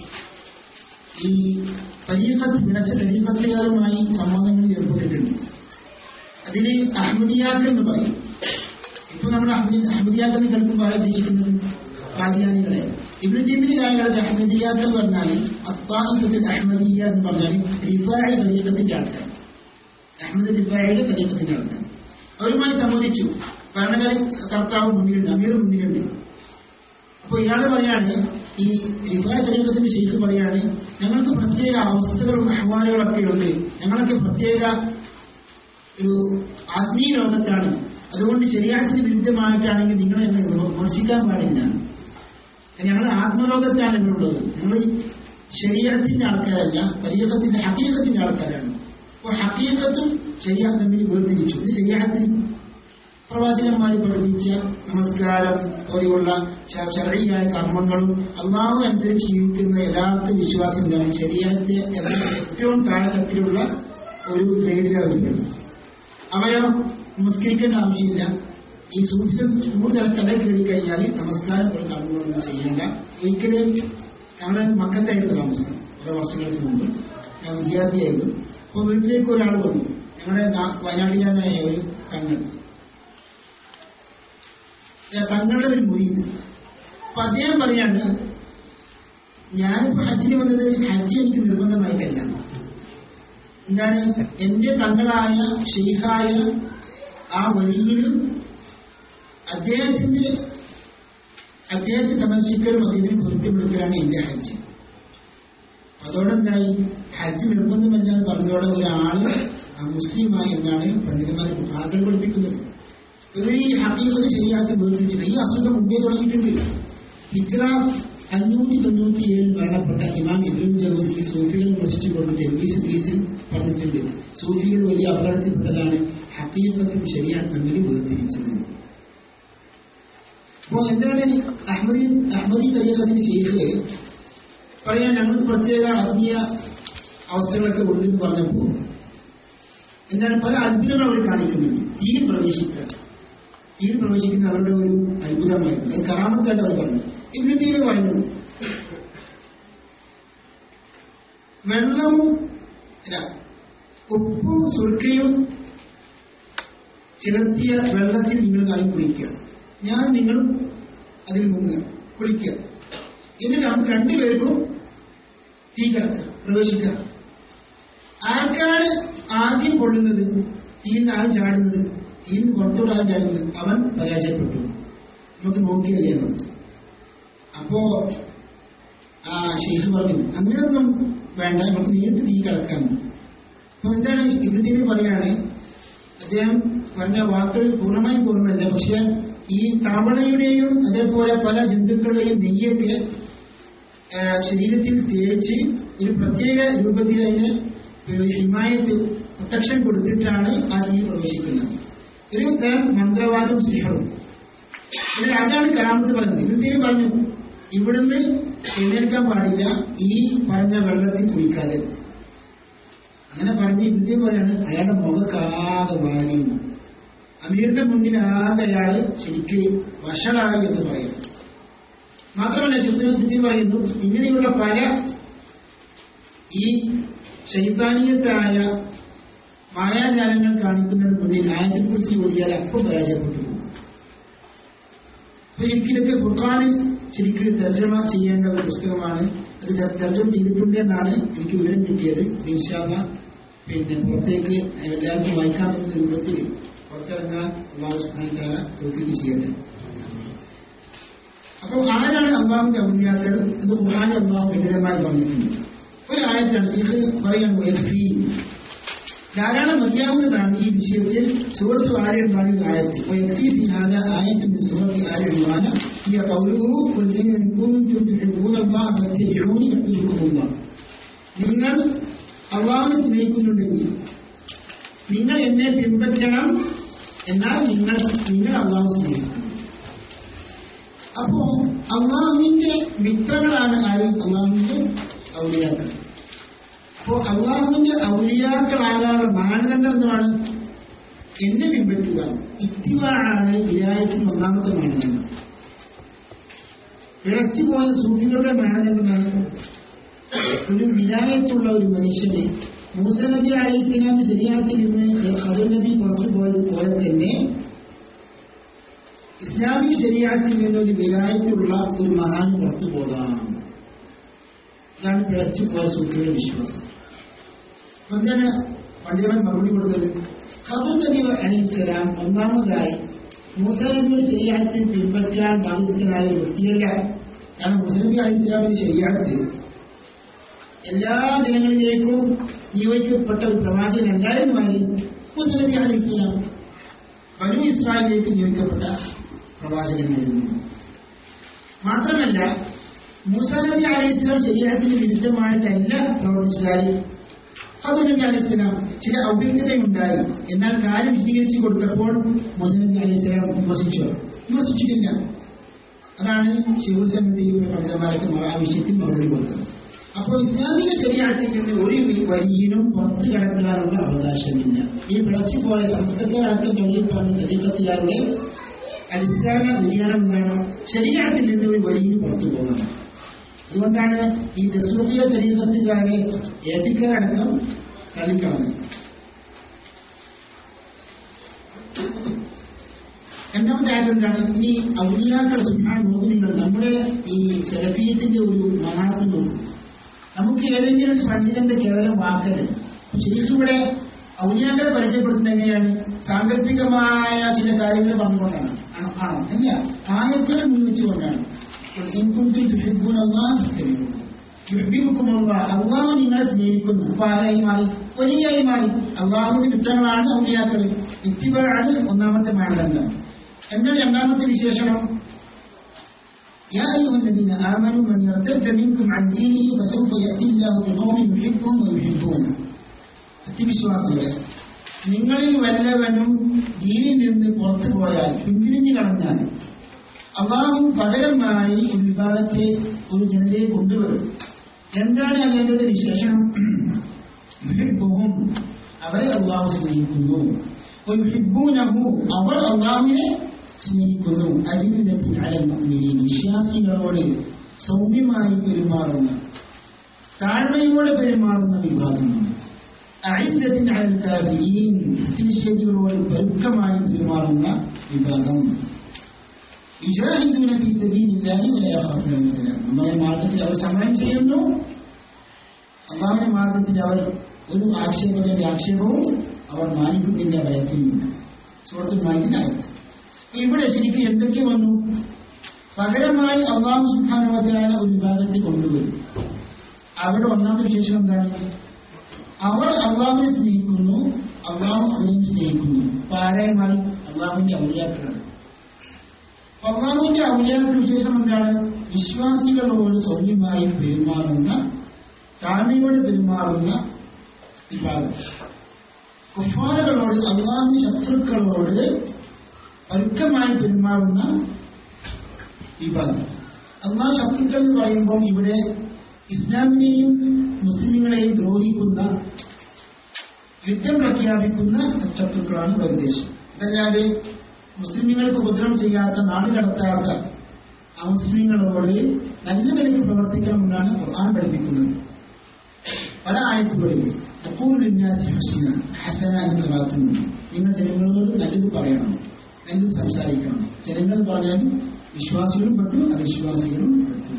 ഈ തരീഖത്ത് വിടച്ച തരീഖത്തുകാരുമായി സംവാദങ്ങളിൽ ഏർപ്പെട്ടിട്ടുണ്ട്. അതിന് അഹമ്മദിയാക്കൾ എന്ന് പറയും. ഇപ്പൊ നമ്മുടെ അഹമ്മദിയാക്കൾ കേൾക്കുമ്പോൾ ആരെ ഉദ്ദേശിക്കുന്നത്? ഖാദിയാനികളെ. ഇബ്നു തൈമിയ്യ കാലഘട്ടത്തിൽ അഹമ്മദിയാക്കൾ എന്ന് പറഞ്ഞാൽ അത്താഇഫത്തുൽ അഹമ്മദിയ്യ എന്ന് പറഞ്ഞാൽ റിഫാഇ തരീഖത്തിന്റെ ആൾക്കാർ, അഹമ്മദ് റിഫാഇയുടെ തരീഖത്തിന്റെ ആൾക്കാർ. അവരുമായി സംവദിച്ചു. ഭരണകാല കർത്താവ് മുന്നിലുണ്ട്, അമീർ മുന്നിലുണ്ട്. അപ്പൊ ഇയാള് പറയാണ്, ഈ റിഫാഇ തരീഖത്തിന്റെ ശൈഖ് പറയാണ്, ഞങ്ങൾക്ക് പ്രത്യേക അവസ്ഥകളും അഹ്വാലുകളൊക്കെ ഉണ്ട്. ഞങ്ങളൊക്കെ പ്രത്യേക ഒരു ആത്മീയ ലോകത്താണ്. അതുകൊണ്ട് ശരീഅത്തിന് വിരുദ്ധമായിട്ടാണെങ്കിൽ നിങ്ങളെ വിമർശിക്കാൻ പാടില്ല. ഞങ്ങൾ ആത്മലോകത്താണ് നിങ്ങളുള്ളത്. നിങ്ങൾ ശരീഅത്തിന്റെ ആൾക്കാരല്ല, തരീഖത്തിന്റെ ഹഖീഖത്തിന്റെ ആൾക്കാരാണ്. അപ്പൊ ഹഖീഖത്തും ശരീഅത്തും തമ്മിൽ വേർതിരിച്ചു. ഇത് ശരീഅത്തിൽ പ്രവാചകന്മാർ പഠിപ്പിച്ച നമസ്കാരം പോലെയുള്ള ശർഈയായ കർമ്മങ്ങളും അല്ലാഹു അനുസരിച്ച് ജീവിക്കുന്ന യഥാർത്ഥ വിശ്വാസം എന്താണ്? ശരീഅത്തെ ഏറ്റവും താഴെത്തട്ടിലുള്ള ഒരു ഗ്രേഡിലാണ് വരുന്നത്. അവരോ നമസ്കരിക്കേണ്ട ആവശ്യമില്ല. ഈ സൂഫിസം കൂടുതൽ കടൽ കയറി കഴിഞ്ഞാൽ നമസ്കാരം പോലെ കർമ്മങ്ങളൊന്നും ചെയ്യേണ്ട. ഒരിക്കലും ഞങ്ങൾ മക്കത്തായിരുന്നു താമസം കുറെ വർഷങ്ങൾക്ക് മുമ്പ്. ഞാൻ വിദ്യാർത്ഥിയായിരുന്നു. അപ്പോൾ വീട്ടിലേക്ക് ഒരാൾ വന്നു, ഞങ്ങളുടെ വയനാട്ടുകാരനായ ഒരു തങ്ങൾ, തങ്ങളുടെ ഒരു മുരീദ്. അപ്പൊ അദ്ദേഹം പറയാണ്, ഞാനിപ്പോ ഹജ്ജിന് വന്നത് ഹജ്ജ് എനിക്ക് നിർബന്ധമായിട്ടല്ല. എന്താണ്, എന്റെ തങ്ങളായ ഷെയ്ഖായ ആ വലിയ അദ്ദേഹത്തിന്റെ അദ്ദേഹത്തെ സന്ദർശിക്കലും അദ്ദേഹത്തിന് പൊരുത്തപ്പെടുത്തലാണ് എന്റെ ഹജ്ജ്. അതോടെന്തായി, ഹജ്ജ് നിർബന്ധമല്ലാന്ന് പറഞ്ഞതോടെ ഒരാള് മുസ്ലിമായി എന്നാണ് പണ്ഡിതന്മാർ ഭാഗങ്ങൾ പഠിപ്പിക്കുന്നത്. ഇവർ ഈ ഹഖീഖത്ത് ശരിയാക്കി വേർതിരിച്ചിട്ട് ഈ അസുഖം മുമ്പേ തുടങ്ങിയിട്ടുണ്ട്. ഹിജ്റ അഞ്ഞൂറ്റി തൊണ്ണൂറ്റി ഏഴിൽ മരണപ്പെട്ട ഇമാം ഇബ്നുൽ ജൗസി സൂഫികളെ വിമർശിച്ചുകൊണ്ട് തെൽബീസ് ബ്ലീസിൽ പറഞ്ഞിട്ടുണ്ട്, സൂഫികൾ വലിയ അപകടത്തിൽപ്പെട്ടതാണ് ഹഖീഖത്തും ശരിയാത്ത് തമ്മിൽ വേർതിരിച്ചത്. അപ്പോ എന്താണ് അഹ്മദി അഹ്മദി തരീഖത്തിന്റെ ശൈഖ് പറയാൻ, ഞങ്ങൾക്ക് പ്രത്യേക ആത്മീയ അവസ്ഥകളൊക്കെ ഉണ്ടെന്ന് പറഞ്ഞപ്പോൾ എന്താണ് പല അത്ഭുതങ്ങൾ അവർ കാണിക്കുന്നുണ്ട്. തീയിൽ പ്രവേശിക്കുക, തീയിൽ പ്രവേശിക്കുന്ന അവരുടെ ഒരു അത്ഭുതമായിരുന്നു, അത് കറാമത്തായിട്ട് അവർ പറഞ്ഞു. ഇബ്നു തൈമിയ്യ പറഞ്ഞു, വെള്ളവും ഉപ്പും സുർക്കയും ചേർത്തിയ വെള്ളത്തിൽ നിങ്ങൾ കാലം കുളിക്കുക, ഞാൻ നിങ്ങളും അതിൽ മുങ്ങുക, കുളിക്കുക, എന്നിട്ട് നമുക്ക് രണ്ടുപേർക്കും തീ കിടക്കുക, പ്രവേശിക്കുക. ആർക്കാണ് ആദ്യം പൊള്ളുന്നത്, തീയിൽ ആദ്യം ചാടുന്നത്, തീയിൽ പുറത്തോട് ആദ്യം ചാടുന്നത്, അവൻ പരാജയപ്പെട്ടു. നമുക്ക് നോക്കിയല്ലേ നമുക്ക്. അപ്പോ ആ ഷെയ്ഖ് പറഞ്ഞു, അങ്ങനെയൊന്നും വേണ്ട, നമുക്ക് നേരിട്ട് തീ കിടക്കാൻ. അപ്പൊ എന്താണ് ഇബ്നു തൈമിയ്യ പറയാണ്, അദ്ദേഹം പറഞ്ഞ വാക്കുകൾ പൂർണ്ണമായും പൂർണ്ണമല്ല, പക്ഷെ ഈ തവളയുടെയും അതേപോലെ പല ജന്തുക്കളുടെയും നെയ്യൊക്കെ ശരീരത്തിൽ തേച്ച് ഒരു പ്രത്യേക രൂപത്തിൽ അതിന് ഹിമായത്ത് പ്രൊട്ടക്ഷൻ കൊടുത്തിട്ടാണ് ആ തീ പ്രവേശിക്കുന്നത്. ഒരു തരം മന്ത്രവാദം സിഹറും. അതാണ് കറാമത്ത് പറഞ്ഞത്. ഇബ്നു പറഞ്ഞു, ഇവിടുന്ന് എഴുന്നേൽക്കാൻ പാടില്ല ഈ പറഞ്ഞ വെള്ളത്തിൽ കുളിക്കാതെ. അങ്ങനെ പറഞ്ഞ് ഇബ്നു പറയാണ്, അയാളുടെ മുഖക്കാകെ വാടി, അമീറിന്റെ മുന്നിൽ ആകെ അയാള് ശരിക്ക് വഷളായി എന്ന് പറയുന്നു. മാത്രമല്ല ഇബ്നു പറയുന്നു, ഇങ്ങനെയുള്ള പല ഈ ശൈത്താനീയത്തായ മായാജാലങ്ങൾ കാണിക്കുന്നതിന് മുന്നിൽ ആയത്തിൽ കുറിച്ച് ഓതിയാൽ അപ്പം പരാജയപ്പെട്ടു. അപ്പൊ എനിക്കിതൊക്കെ ഖുർആനിൽ ശരിക്ക് തർജ്ജമ ചെയ്യേണ്ട ഒരു പുസ്തകമാണ്. അത് തർജ്ജമ ചെയ്തിട്ടുണ്ടെന്നാണ് എനിക്ക് വിവരം കിട്ടിയത്. ഇൻഷാ അല്ലാഹ് പിന്നെ പുറത്തേക്ക് എല്ലാവർക്കും വായിക്കാൻ പറ്റുന്ന രൂപത്തിൽ പുറത്തിറങ്ങാൻ അല്ലാഹു സുബ്ഹാനഹു വ തആല തൗഫീഖ് ചെയ്യട്ടെ. അപ്പോൾ ആരാണ് അള്ളാഹുവിന്റെ ഔലിയാക്കൾ? ഇത് ഖുർആനിൽ അള്ളാഹു വ്യക്തമായി പറഞ്ഞിട്ടുണ്ട്. ഒരായത്താണ് ശൈഖ് പറയാൻ പോയത്, ധാരാളം മതിയാവുന്നതാണ് ഈ വിഷയത്തിൽ. സൂറത്ത് ആല ഇമ്രാനിൽ ആയത്ത് ആയത്ത് സൂറത്ത് ആല ഇമ്രാൻ നിങ്ങൾ അള്ളാഹുവിനെ സ്നേഹിക്കുന്നുണ്ടെങ്കിൽ നിങ്ങൾ എന്നെ പിൻപറ്റണം, എന്നാൽ നിങ്ങൾ നിങ്ങൾ അള്ളാഹു സ്നേഹിക്കണം. അപ്പോ അള്ളാഹുവിന്റെ മിത്രങ്ങളാണ് ആര്? അള്ളാഹുവിന്റെ ഔലിയാക്കൾ. അപ്പോ അള്ളാഹുവിന്റെ ഔലിയാക്കളാകാനുള്ള മാനദണ്ഡം എന്താണ്? എന്നെ പിൻപറ്റുക. ഇത്തിബാഅാണ് വിലായത്തിന് ഒന്നാമത്തെ മാനദണ്ഡം. പിഴച്ചുപോയ സൂഫികളുടെ മാനദണ്ഡമാണ് ഒരു വിലായത്തുള്ള ഒരു മനുഷ്യനെ മൂസ നബി അലൈഹി സ്വലാം ശരീഅത്തിൽ നിന്ന് ഖദർ നബി പുറത്തു പോയതുപോലെ തന്നെ ഇസ്ലാമിക ശരീഅത്തിൽ നിന്നൊരു വിലായത്തുള്ള ഒരു മഹാൻ പുറത്തു പോകാം. ഇതാണ് പിഴച്ചുപോയ സൂഫികളുടെ വിശ്വാസം. എന്താണ് പണ്ഡിതൻ മറുപടി കൊടുത്തത്? ഖദർ നബി അലൈഹിസ്സലാം ഒന്നാമതായി മൂസ നബിയുടെ ശരീഅത്തിൽ പിൻപറ്റാൻ ബാധ്യസ്ഥനായ ഒരു വ്യക്തിയല്ല. കാരണം മൂസ നബി അലൈഹിസ്സലാമിന്റെ ശരീഅത്ത് എല്ലാ ജനങ്ങളിലേക്കും നിയോഗിക്കപ്പെട്ട ഒരു പ്രവാചകനല്ലായിരുന്നായി മൂസ നബി അലൈഹിസ്സലാം ബനൂ ഇസ്രായേലിലേക്ക് നിയോഗിക്കപ്പെട്ട പ്രവാചകനായിരുന്നു. മാത്രമല്ല മൂസ നബി അലൈഹിസ്സലാം ശരീഅത്തിന് വിരുദ്ധമായിട്ടല്ല പ്രവർത്തിച്ചതായി ഖദർ നബി അലൈഹിസ്സലാം ചില ഔദ്യോഗികതയുണ്ടായി. എന്നാൽ കാര്യം വിശദീകരിച്ചു കൊടുത്തപ്പോൾ മൂസ നബി അലൈഹിസ്സലാം വിമർശിച്ചു വിമർശിച്ചിട്ടില്ല. അതാണ് ശൈഖുൽ സമീഅ പണ്ഡിതന്മാരൊക്കെ ആ വിഷയത്തിൽ മറുപടി കൊടുത്തത്. അപ്പോൾ ഇസ്ലാമിക ശരീഅത്തിൽ നിന്ന് ഒരു വരിയിലും പുറത്തു കിടക്കാനുള്ള അവകാശമില്ല. ഈ പിഴച്ചുപോയ സംസ്കൃതരടക്കം തള്ളിപ്പറഞ്ഞ തരീഖത്തുകാരുടെ അടിസ്ഥാന വ്യതിയാനം എന്താണ്? ശരീഅത്തിൽ നിന്ന് ഒരു വരിയിലും പുറത്തു പോകണം. അതുകൊണ്ടാണ് ഈ ദസൂഖിയ തരീഖത്തുകാരെ ഏപ്പിക്കാരടക്കം തള്ളിക്കളഞ്ഞത്. രണ്ടാമത്തെ ആയിട്ട് എന്താണ്? ഇനി ഔലിയാക്കൾ സുബ്ഹാന നോക്കുന്നുണ്ട്. നമ്മുടെ ഈ സലഫിയത്തിന്റെ ഒരു മഹാത്മ നോക്കും. നമുക്ക് ഏതെങ്കിലും ഒരു പണ്ഡിതന്റെ കേവലം വാക്കല് ശരിക്കും ഇവിടെ ഔലിയാക്കളെ പരിചയപ്പെടുത്തുന്നത് എങ്ങനെയാണ്? സാങ്കല്പികമായ ചില കാര്യങ്ങൾ പറഞ്ഞുകൊണ്ടാണ്. ആണോ? അല്ല, ആയത്തുകൾ മുൻവെച്ചുകൊണ്ടാണ്. അള്ളാഹു നിങ്ങളെ സ്നേഹിക്കുന്നു. അപ്പൊ ആരായി മാറി? വലിയായി മാറി. അള്ളാഹുവിന്റെ മിത്രങ്ങളാണ് ഔലിയാക്കൾ. ഇത്തിബാഅ് ഒന്നാമത്തെ മാനദണ്ഡം. എന്നാൽ രണ്ടാമത്തെ വിശേഷണം യാ അയ്യുഹല്ലദീന ആമനൂ മൻ യർതദ്ദ മിൻകും അൻ ദീനിഹി ഫസൗഫ യഅതി അല്ലാഹു ബിഖൗമിൻ യുഹിബ്ബുഹും വയുഹിബ്ബൂന. സത്യവിശ്വാസികളെ, നിങ്ങളിൽ വല്ലവനും ദീനിൽ നിന്ന് പുറത്തു പോയാൽ, പിന്തിരിഞ്ഞു കളഞ്ഞാൽ, അള്ളാഹു പകരമായി ഒരു വിഭാഗത്തെ, ഒരു ജനതയെ കൊണ്ടുവരും. എന്താണ് അതിന്റെ വിശേഷണം? യുഹിബ്ബുഹും, അവരെ അള്ളാഹു സ്നേഹിക്കുന്നു. വയുഹിബ്ബൂനഹു, അവർ അള്ളാഹുവിനെ സ്നേഹിക്കുന്നു. അദില്ലത്തിൻ അലൽ മുഅ്മിനീൻ, വിശ്വാസികളോട് സൗമ്യമായി പെരുമാറുന്ന, താഴ്മയോടെ പെരുമാറുന്ന വിഭാഗമാണ്. അഇസ്സത്തിൻ അലൽ കാഫിരീൻ, സത്യനിഷേധികളോട് പരുക്കമായി പെരുമാറുന്ന വിഭാഗം. യുജാഹിദൂന ഫീ സബീലില്ലാഹി വലാ യഖാഫൂന ലൗമത ലൈം, അല്ലാഹുവിന്റെ മാർഗ്ഗത്തിൽ അവർ സമരം ചെയ്യുന്നു. അല്ലാഹുവിന്റെ മാർഗ്ഗത്തിൽ അവർ ഒരു ആക്ഷേപത്തിന്റെ ആക്ഷേപവും അവർ മാനിക്കുന്നില്ല, ഭയക്കുന്നില്ല. സൂറത്തുൽ മാഇദയിൽ ഇവിടെ ശരിക്കും എന്തൊക്കെ വന്നു? പകരമായി അല്ലാഹു സുബ്ഹാനഹു വ തആല ഒരു വിഭാഗത്തെ കൊണ്ടുവരും. അവിടെ ഒന്നാമത്തെ വിശേഷം എന്താണ്? അവർ അള്ളാഹുവിനെ സ്നേഹിക്കുന്നു, അള്ളാഹു അവരെയും സ്നേഹിക്കുന്നു. അപ്പൊ ആരായി മാറി? അള്ളാഹുവിന്റെ ഔലിയാക്കളാണ്. അള്ളാഹുവിന്റെ ഔലിയാക്കളുടെ വിശേഷം എന്താണ്? വിശ്വാസികളോട് സൗമ്യമായി പെരുമാറുന്ന, താഴ്മയോട് പെരുമാറുന്ന വിഭാഗം. കുഫാറുകളോട്, അള്ളാഹുവിന്റെ ശത്രുക്കളോട് പരുക്കമായി പെരുമാറുന്ന വിഭാഗം. അള്ളാഹു ശത്രുക്കൾ എന്ന് പറയുമ്പോൾ ഇവിടെ ഇസ്ലാമിനെയും മുസ്ലിങ്ങളെയും ദ്രോഹിക്കുന്ന, യുദ്ധം പ്രഖ്യാപിക്കുന്ന ശത്രുക്കളാണ് ഇവിടെ ഉദ്ദേശം. അതല്ലാതെ മുസ്ലിങ്ങൾക്ക് ഉപദ്രവം ചെയ്യാത്ത, നാട് കടത്താത്ത ആ മുസ്ലിങ്ങളോട് നല്ല നിലയ്ക്ക് പ്രവർത്തിക്കണമെന്നാണ് ഖുർആൻ പഠിപ്പിക്കുന്നത്. പല ആയത്തുകളിൽ ഹസന എന്ന് പറയാത്തുണ്ട്. നിങ്ങൾ ജനങ്ങളോട് നല്ലത് പറയണം, നല്ലത് സംസാരിക്കണം. ജനങ്ങൾ പറഞ്ഞാൽ വിശ്വാസികളും പെട്ടു, അവിശ്വാസികളും പെട്ടു.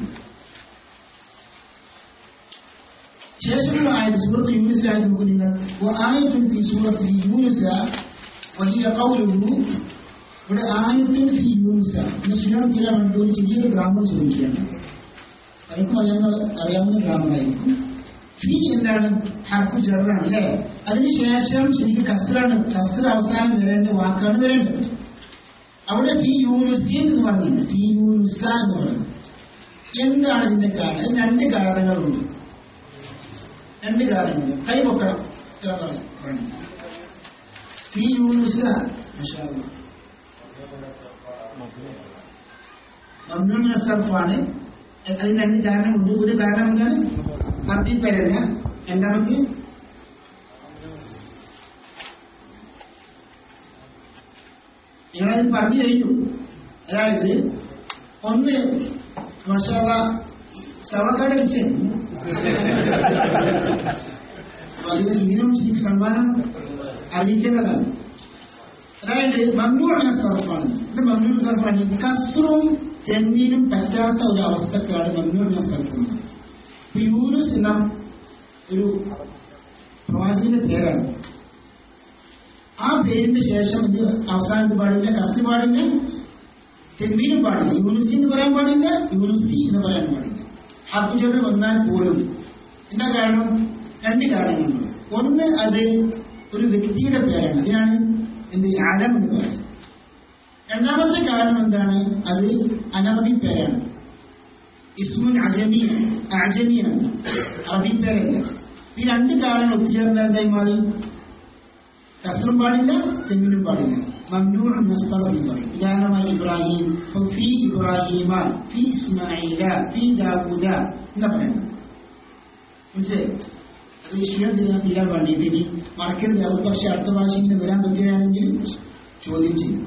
ശേഷമുള്ള ആയത് സൂറത്ത് യൂനുസിലായത് നമുക്ക് നിങ്ങൾ ആയത്തുൻ ഫീ സൂറത്തി യൂനുസ വഹിയ ഖൗലുഹു. ഇവിടെ ആയത്തുൻ ഫീ യൂനുസ എന്ന് സുനാൻ തീരാൻ വേണ്ടി ഒരു ചെറിയൊരു ഗ്രാമർ ചോദിക്കുകയാണ്. അവർക്കും അറിയാവുന്ന അറിയാവുന്ന ഗ്രാമറായിരിക്കും. ഫീ എന്താണ്? ഹർഫു ജറാണ് അല്ലേ? അതിനുശേഷം ശരിക്കും കസ്റാണ്. കസ്റ അവസാനം വരേണ്ട വാക്കാണ് വരേണ്ടത്. അവിടെ ഫീ യൂനുസിൻ എന്ന് പറഞ്ഞില്ല, ഫീ യൂനുസ എന്ന് പറഞ്ഞു. എന്താണ് ഇതിന്റെ കാരണം? അതിന് രണ്ട് കാരണങ്ങളുണ്ട്. രണ്ട് കാരണങ്ങൾ കൈ പൊക്കണം. ഫീ യൂനുസ മാഷാ അല്ലാഹ് മംനൂൻ മിനൽ സർഫാണ്. അതിന് രണ്ട് കാരണമുണ്ട്. ഒരു കാരണം എന്താണ്? മർദി പേരല്ല. രണ്ടാമത്തെ നിങ്ങളതിന് പറഞ്ഞു കഴിഞ്ഞു. അതായത് ഒന്ന് മാഷാ അല്ലാഹ് സവക്കാട് വെച്ച് അത് ഇതിനും ശരിക്കും സമ്മാനം അറിയിക്കേണ്ടതാണ്. അതായത് മംനൂഅ് മിനൽ സർഫാണ്. ഇത് മംനൂഅ് മിനൽ സർഫാണ്. കസ്റും തെൻവീനും പറ്റാത്ത ഒരു അവസ്ഥക്കാണ് മംനൂഅ് മിനൽ സർഫ്. യൂനുസ് എന്ന ഒരു പ്രവാചകന്റെ പേരാണ്. ആ പേരിന്റെ ശേഷം ഇത് അവസാനത്ത് പാടില്ല, കസ്റ് പാടില്ല, തെൻവീനും പാടില്ല. യൂനുസി എന്ന് പറയാൻ പാടില്ല, യൂനുസി എന്ന് പറയാൻ പാടില്ല. ഹർഫുജർ വന്നാൽ പോലും. എന്താ കാരണം? രണ്ട് കാരണങ്ങളുണ്ട്. ഒന്ന്, അത് ഒരു വ്യക്തിയുടെ പേരാണ്. അതിനാണ് എന്ത് ആലം എന്ന് പറയുന്നത്. രണ്ടാമത്തെ കാരണം എന്താണ്? അത് അനറബി പേരാണ്. ഇസ്മുൻ അജമി, അജമിയാണ്, അറബി പേരല്ല. ഈ രണ്ട് കാരണങ്ങൾ ഒത്തുചേർന്ന എന്തായി മാറി? കസ്റും പാടില്ല, തെമ്മിനും പാടില്ല. മംനൂഅ് മിനൽ സർഫ് എന്ന് പറയും. ഉദാഹരണമായി ഇബ്രാഹിം, ഫീ ഇബ്രാഹിമ, ഫീ ഇസ്മാഈല, ഫീ ദാവൂദ എന്നാ പറയുന്നത്. മനസ്സിലായി? അത് ഈശ്വരത്തിന് തീരാൻ വേണ്ടിയിട്ട് ഇനി മറക്കരുത്. അത് പക്ഷെ അടുത്ത പ്രാവശ്യം ഇങ്ങനെ വരാൻ പറ്റുകയാണെങ്കിൽ ചോദ്യം ചെയ്യും.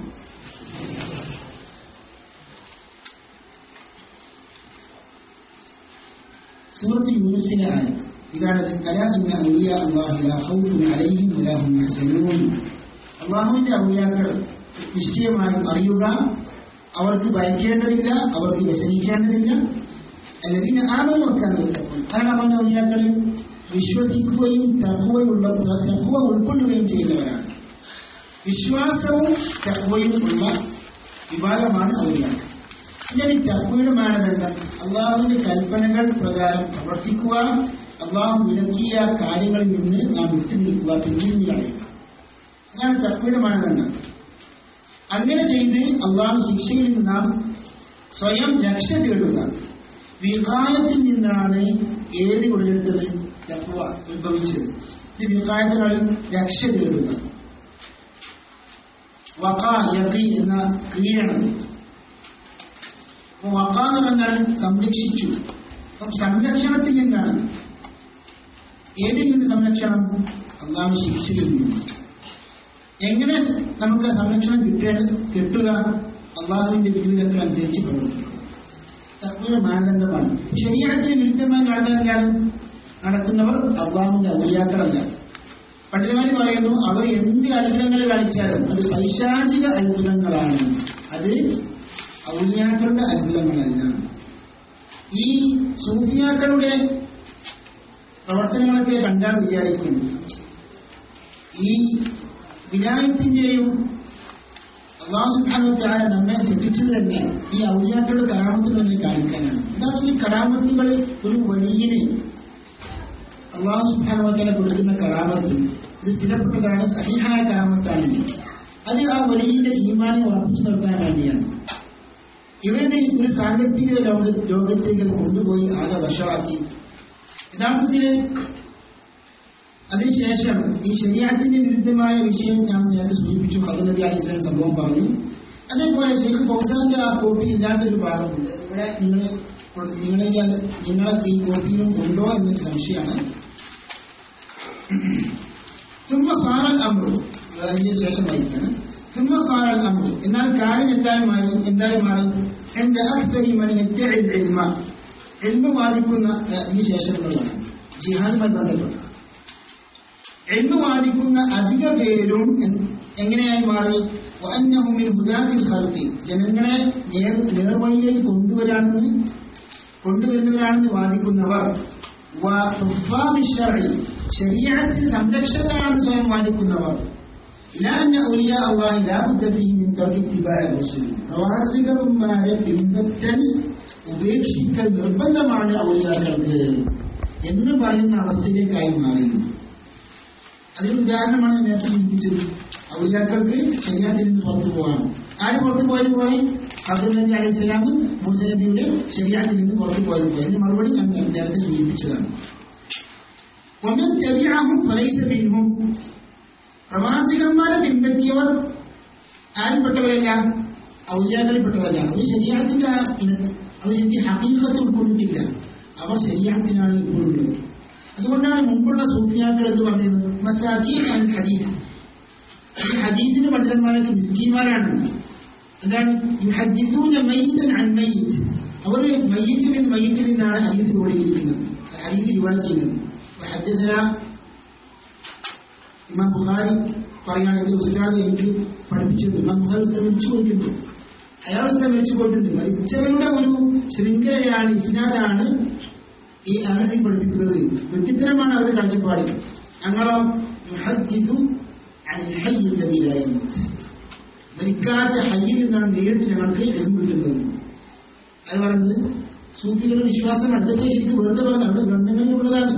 സൂറത്ത് യൂനുസിലെ ആയത്ത് ഇതാണത്. അലാ ഇന്ന ഔലിയാ അല്ലാഹി ലാ ഖൗഫുൻ അലൈഹിം വലാ ഹും യഹ്സനൂൻ. അല്ലാഹുവിന്റെ ഔലിയാക്കൾ നിശ്ചയമായും അറിയുക, അവർക്ക് ഭയക്കേണ്ടതില്ല, അവർക്ക് വ്യസനിക്കേണ്ടതില്ല. അല്ലദീന ആമനൂ വകാനൂ യത്തഖൂൻ. കാരണം അവന്റെ ഔലിയാക്കളിൽ വിശ്വസിക്കുകയും തഖ്വയുള്ള തഖ്വ ഉൾക്കൊള്ളുകയും ചെയ്യുന്നവരാണ്. വിശ്വാസവും തഖ്വയും ഉള്ള വിഭാഗമാണ് ഔലിയാക്കൾ. ഇങ്ങനെ തഖ്വയുടെ മാനദണ്ഡം അള്ളാഹുവിന്റെ കൽപ്പനകൾ പ്രകാരം പ്രവർത്തിക്കുക, അള്ളാഹു വിലക്കിയ കാര്യങ്ങളിൽ നിന്ന് നാം വിട്ടു നിൽക്കുക, പിന്തിരിഞ്ഞു കളയുക. അതാണ് തഖ്വയുടെ മാനദണ്ഡം. അങ്ങനെ ചെയ്ത് അള്ളാഹു ശിക്ഷയിൽ നിന്ന് നാം സ്വയം രക്ഷ തേടുക. വികായത്തിൽ നിന്നാണ് ഏത് ഉടലെടുത്തത്? തഖ്വ ഉത്ഭവിച്ചത്. ഇത് വികായത്തിനാളും രക്ഷ തേടുക. വഖ യഖി എന്ന ക്രിയയാണ്. വഖ എന്ന് പറഞ്ഞാൽ സംരക്ഷിച്ചു. അപ്പം സംരക്ഷണത്തിൽ നിന്നാണ്. ഏതിൽ നിന്ന് സംരക്ഷണം? അള്ളാഹു ശിക്ഷയിൽ നിന്ന്. എങ്ങനെ നമുക്ക് സംരക്ഷണം കിട്ടേണ്ട കിട്ടുക? അള്ളാഹുവിന്റെ വിധിവിലക്കൾ അനുസരിച്ച് പ്രവർത്തിക്കുക. തഖ്വയുടെ മാനദണ്ഡമാണ്. ശരീഅത്തിന് വിരുദ്ധമായി നടന്നാലാണ് നടക്കുന്നവർ അള്ളാഹുവിന്റെ ഔലിയാക്കളല്ല. പണ്ഡിതന്മാർ പറയുന്നു, അവർ എന്ത് അത്ഭുതങ്ങൾ കാണിച്ചാലും അത് പൈശാചിക അത്ഭുതങ്ങളാണ്, അത് ഔലിയാക്കളുടെ അത്ഭുതങ്ങളല്ല. ഈ സൂഫിയാക്കളുടെ പ്രവർത്തനങ്ങളൊക്കെ കണ്ടാൽ വിചാരിക്കുന്നു, ഈ വിലായത്തിന്റെയും അല്ലാഹു സുബ്ഹാനഹു വ തആല നമ്മെ സൃഷ്ടിച്ചത് തന്നെ ഈ ഔലിയാക്കളുടെ കറാമത്തുകൾ തന്നെ കാണിക്കാനാണ്. യഥാർത്ഥത്തിൽ ഈ കറാമത്തുകൾ ഒരു വലിയനെ അല്ലാഹു സുബ്ഹാനഹു വ തആല കൊടുക്കുന്ന കറാമത്ത് ഇത് സ്ഥിരപ്പെട്ടതാണ്, സഹിഹായ കറാമത്താണെങ്കിൽ അത് ആ വലിയന്റെ ഈമാനെ ഉറപ്പിച്ചു നിർത്താൻ വേണ്ടിയാണ്. ഇവരുടെ ഒരു സാങ്കല്പിക ലോക ലോകത്തേക്ക് കൊണ്ടുപോയി ആകെ വശമാക്കി. യഥാർത്ഥത്തിൽ അതിനുശേഷം ഈ ശരീഅത്തിന് വിരുദ്ധമായ വിഷയം ഞാൻ നേരത്തെ സൂചിപ്പിച്ചു. ഖദർ നബി അലൈഹി സ്വലാം സംഭവം പറഞ്ഞു. അതേപോലെ ഷെയ്ഖ് ഫൗസാന്റെ ആ കോപ്പിയിൽ ഇല്ലാത്തൊരു ഭാഗമുണ്ട്. ഇവിടെ നിങ്ങൾ നിങ്ങളെ നിങ്ങളെ ഈ കോപ്പിയിലും ഉണ്ടോ എന്നൊരു സംശയമാണ്. ثم صار الامر അതിന് ശേഷം വായിക്കാണ്. ثم صار الامر എന്നാൽ കാര്യം എന്തായി മാറി എന്തായി മാറി عند اكثر من يدعي العلم ഇൽമ വാദിക്കുന്ന ഇതിന് ശേഷമുള്ളതാണ് ജിഹാദുമായി ബന്ധപ്പെട്ട ഇൽമ വാദിക്കുന്ന അധിക പേരും എങ്ങനെയായി മാറി? വഅന്നഹു മിൻ ഹുദാത്തിൽ ഖൽഖി ജനങ്ങളെ നേർ നേർവഴിയിലേക്ക് കൊണ്ടുവരാണെന്ന് കൊണ്ടുവരുന്നവരാണെന്ന് വാദിക്കുന്നവർ, വഹുഫാദി ശർഇ ശരീഅത്തിൽ സംരക്ഷകരാണെന്ന് സ്വയം വാദിക്കുന്നവർ, ഇലാ അന്ന ഔലിയാ അല്ലാഹി ലാ ബുദ്ദ ഫീഹി മിൻ തർക്കി ഇത്തിബാഇ റസൂൽ പ്രവാസികന്മാരെ പിൻപറ്റൽ ഉപേക്ഷിക്കൽ നിർബന്ധമാണ് ഔലിയാക്കൾക്ക് എന്ന് പറയുന്ന അവസ്ഥയിലേക്കായി മാറി. അതിന് ഉദാഹരണമാണ് നേരത്തെ സൂചിപ്പിച്ചത്. ഔലിയാക്കൾക്ക് ശരീഅത്തിൽ നിന്ന് പുറത്തു പോകാം. ആര് പുറത്തു പോയത് പോലെ? ഖദർ നബി അലൈഹി സ്വലാം മൂസ നബിയുടെ ശരീഅത്തിൽ നിന്ന് പുറത്തു പോയത് പോലെ. അതിന് മറുപടി ഞാൻ നേരത്തെ സൂചിപ്പിച്ചതാണ്. വമൻ തബിഅഹും ഫലൈസ മിൻഹും പ്രവാസികന്മാരെ പിൻപറ്റിയവർ ആരിൽപ്പെട്ടവരല്ല? ഔലിയാക്കളിൽപ്പെട്ടവരല്ല. അവർ ശരീഅത്തിന്റെ അവർ ശരിക്കും ഹഖീഖത്ത് ഉൾക്കൊണ്ടിട്ടില്ല. അവർ ശരീഅത്തിനാണ് ഉൾക്കൊള്ളുന്നത്. അതുകൊണ്ടാണ് മുമ്പുള്ള സൂഫിയാക്കൾ എന്ന് പറഞ്ഞത് മസാഖീൻ അൽ ഹദീസ്. ഈ ഹദീസിന്റെ പണ്ഡിതന്മാരൊക്കെ മിസ്കീന്മാരാണ്. എന്താണ്? യുഹദ്ദിസൂന മയ്യിതൻ അൻ മയ്യിത്ത്. അവർ മയ്യിത്തിൽ നിന്ന് മയ്യിത്തിൽ നിന്നാണ് ഹദീസ് ഓടിയിരിക്കുന്നത്, ഹദീസ് റിവായത്ത് ചെയ്യുന്നത്. ഹദ്ദസനാ ഇമാം ബുഖാരി പറയുകയാണെങ്കിൽ ഉസ്താദ് എനിക്ക് പഠിപ്പിച്ചിട്ടുണ്ട്. ഇമാം ബുഖാരി ഉസ്താദ് മരിച്ചു പോയിട്ടുണ്ട്. അയാൾ ഉസ്താദ് മരിച്ചു പോയിട്ടുണ്ട്. മരിച്ചവരുടെ ഒരു ശൃംഖലയാണ്, ഇസ്നാദാണ് ഈ ഹദീസ് പഠിപ്പിക്കുന്നത്. വ്യക്തിത്തരമാണ് അവരുടെ കാഴ്ചപ്പാട്. ഞങ്ങളോ യുഹദ്ദിസു അനിൽ ഹയ്യി അല്ലദീ ലാ യമൂത്ത്. മരിക്കാത്ത ഹയ്യിൽ നിന്നാണ് നേരിട്ട് ഞങ്ങൾക്ക് എൽമ് കിട്ടുന്നത്. അത് പറഞ്ഞത് സൂഫികളുടെ വിശ്വാസമാണ്. ഇതൊക്കെ ശരിക്കും വെറുതെ പറഞ്ഞത് അവരുടെ ഗ്രന്ഥങ്ങളിലുള്ളതാണ്.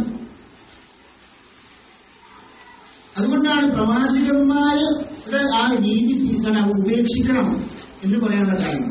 അതുകൊണ്ടാണ് പ്രവാചകന്മാരുടെ ആ രീതി ഉപേക്ഷിക്കണം എന്ന് പറയാനുള്ള കാര്യം.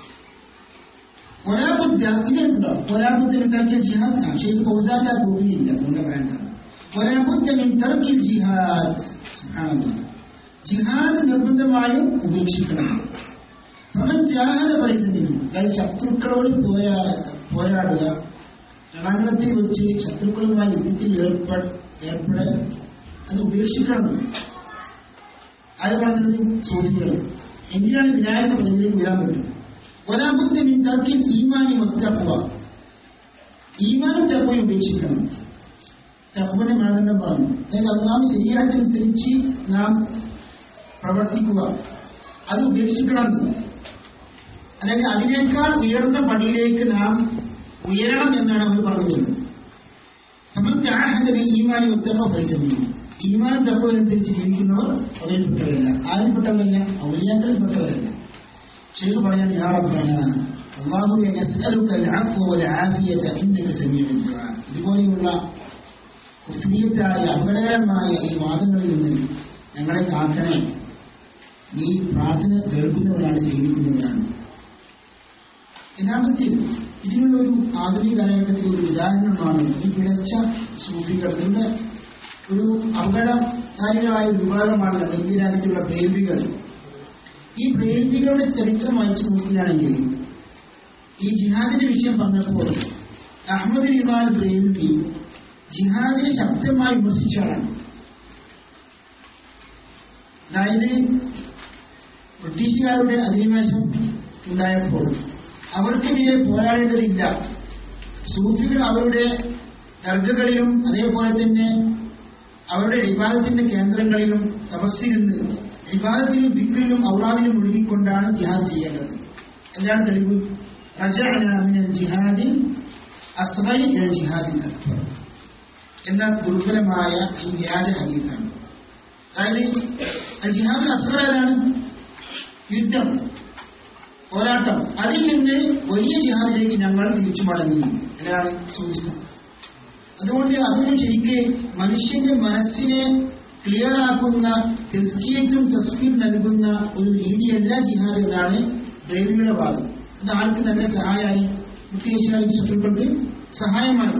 ഒരാബുദ്ധ ഇതുണ്ടോ? ഒരാബുദ്ധ തർക്കിൽ ജിഹാദ് ഷെയ്ഖ് ഫൗസാന്റെ ആ കോപ്പിയില്ല, അതുകൊണ്ട് പറയേണ്ടതാണ്. ഒരാബുദ്ധ മിൻ തർക്കിൽ ജിഹാദ്. സുബ്ഹാനല്ലാഹ്, ജിഹാദ് നിർബന്ധമായും ഉപേക്ഷിക്കണം. അവൻ ജാഹദ പരിസരത്തിനും, അതായത് ശത്രുക്കളോട് പോരാ പോരാടുക, രണാങ്കണത്തിൽ വെച്ച് ശത്രുക്കളുമായി യുദ്ധത്തിൽ ഏർപ്പെട ഏർപ്പെടൽ അത് ഉപേക്ഷിക്കണം. അത് പറഞ്ഞത് സൂഫികൾ. എന്തിനാണ് വിനായക പദവിയിലേക്ക് വരാൻ പറ്റും? ഒരാബുദ്ധ മിൻ തർക്കിൽ ഈമാനി വത്തഖ്വ. ഈമാനും തഖ്വയും ഉപേക്ഷിക്കണം. തഖ്വയുടെ മാനദണ്ഡം പറഞ്ഞു. അതായത് അല്ലാഹു ശരീഅത്തനുസരിച്ച് നാം പ്രവർത്തിക്കുക, അത് ഉപേക്ഷിക്കണം. അതായത് അതിനേക്കാൾ ഉയർന്ന പടിയിലേക്ക് നാം ഉയരണം എന്നാണ് അവർ പറഞ്ഞത്. നമ്മൾ ഈമാനി ഒത്തഖ്വ പരിശ്രമിക്കും. ഈമാനും തഖ്വയനുസരിച്ച് ജീവിക്കുന്നവർ അവരിൽപ്പെട്ടവരല്ല. ആരിൽപ്പെട്ടവരല്ല? ഔലിയാക്കളിൽപ്പെട്ടവരല്ല. ശൈഖ് പറയാണ്, യാ റബ്ബന അല്ലാഹുവേ നസ്അലുകൽ അഫ്വ വൽ ആഫിയത ഇന്നക സമീഉ ദുആ. ഇതുപോലെയുള്ള കുഫ്രിയത്തായ അപകടകരമായ ഈ വാദങ്ങളിൽ നിന്ന് ഞങ്ങളെ കാക്കണേ. നീ പ്രാർത്ഥന കേൾക്കുന്നവരാണ്, സ്വീകരിക്കുന്നവരാണ്. യഥാർത്ഥത്തിൽ ഇതിനുള്ള ഒരു ആധുനിക കാലഘട്ടത്തിൽ ഒരു ഉദാഹരണമാണ് ഈ പിഴച്ച സൂഫികൾ. ഇതിന്റെ ഒരു അപകടകാരികളായ ഒരു വിഭാഗമാണ് നമ്മുടെ ഇന്ത്യ രാജ്യത്തുള്ള പ്രേൽവികൾ. ഈ പ്രേൽവികളുടെ ചരിത്രം വായിച്ചു നോക്കുകയാണെങ്കിൽ ഈ ജിഹാദിന്റെ വിഷയം പറഞ്ഞപ്പോൾ അഹമ്മദ് റിദാൽ പ്രേൽവി ജിഹാദിനെ ശക്തമായി വിമർശിച്ചാണ്. അതായത് ബ്രിട്ടീഷുകാരുടെ അധിനിവേശം ഉണ്ടായപ്പോൾ അവർക്കെതിരെ പോരാടേണ്ടതില്ല, സൂഫികൾ അവരുടെ ദർഗകളിലും അതേപോലെ തന്നെ അവരുടെ ഇബാദത്തിന്റെ കേന്ദ്രങ്ങളിലും തപസ്സിരുന്ന് ഇബാദത്തിലും ദിക്റിലും ഔറാദിലും ഒഴുകിക്കൊണ്ടാണ് ജിഹാദ് ചെയ്യേണ്ടത്. എന്താണ് തെളിവ്? റജഅനാ മിനൽ ജിഹാദിൽ അസ്ഗരി ഇലൽ ജിഹാദിൽ അക്ബർ എന്ന ദുർബലമായ ഈ വ്യാജ ഹദീസാണ്. അതായത് ജിഹാദുൽ അസ്ഗർ ഏതാണ്? യുദ്ധം, പോരാട്ടം. അതിൽ നിന്ന് വലിയ ജിഹാദിലേക്ക് ഞങ്ങൾ തിരിച്ചു മടങ്ങി. അതാണ് സൂഫിസം. അതുകൊണ്ട് അതൊന്നും ശരിക്ക് മനുഷ്യന്റെ മനസ്സിനെ ക്ലിയർ ആക്കുന്ന തസ്കിയത്തും തസ്ബീഹും നൽകുന്ന ഒരു രീതിയല്ല ജിഹാദ് എന്നാണ് ബ്രേൽവിയുടെ വാദം. അത് ആർക്ക് നല്ല സഹായമായി? ബ്രിട്ടീഷുകാർക്ക് ശത്രുക്കൾക്ക് സഹായമായി.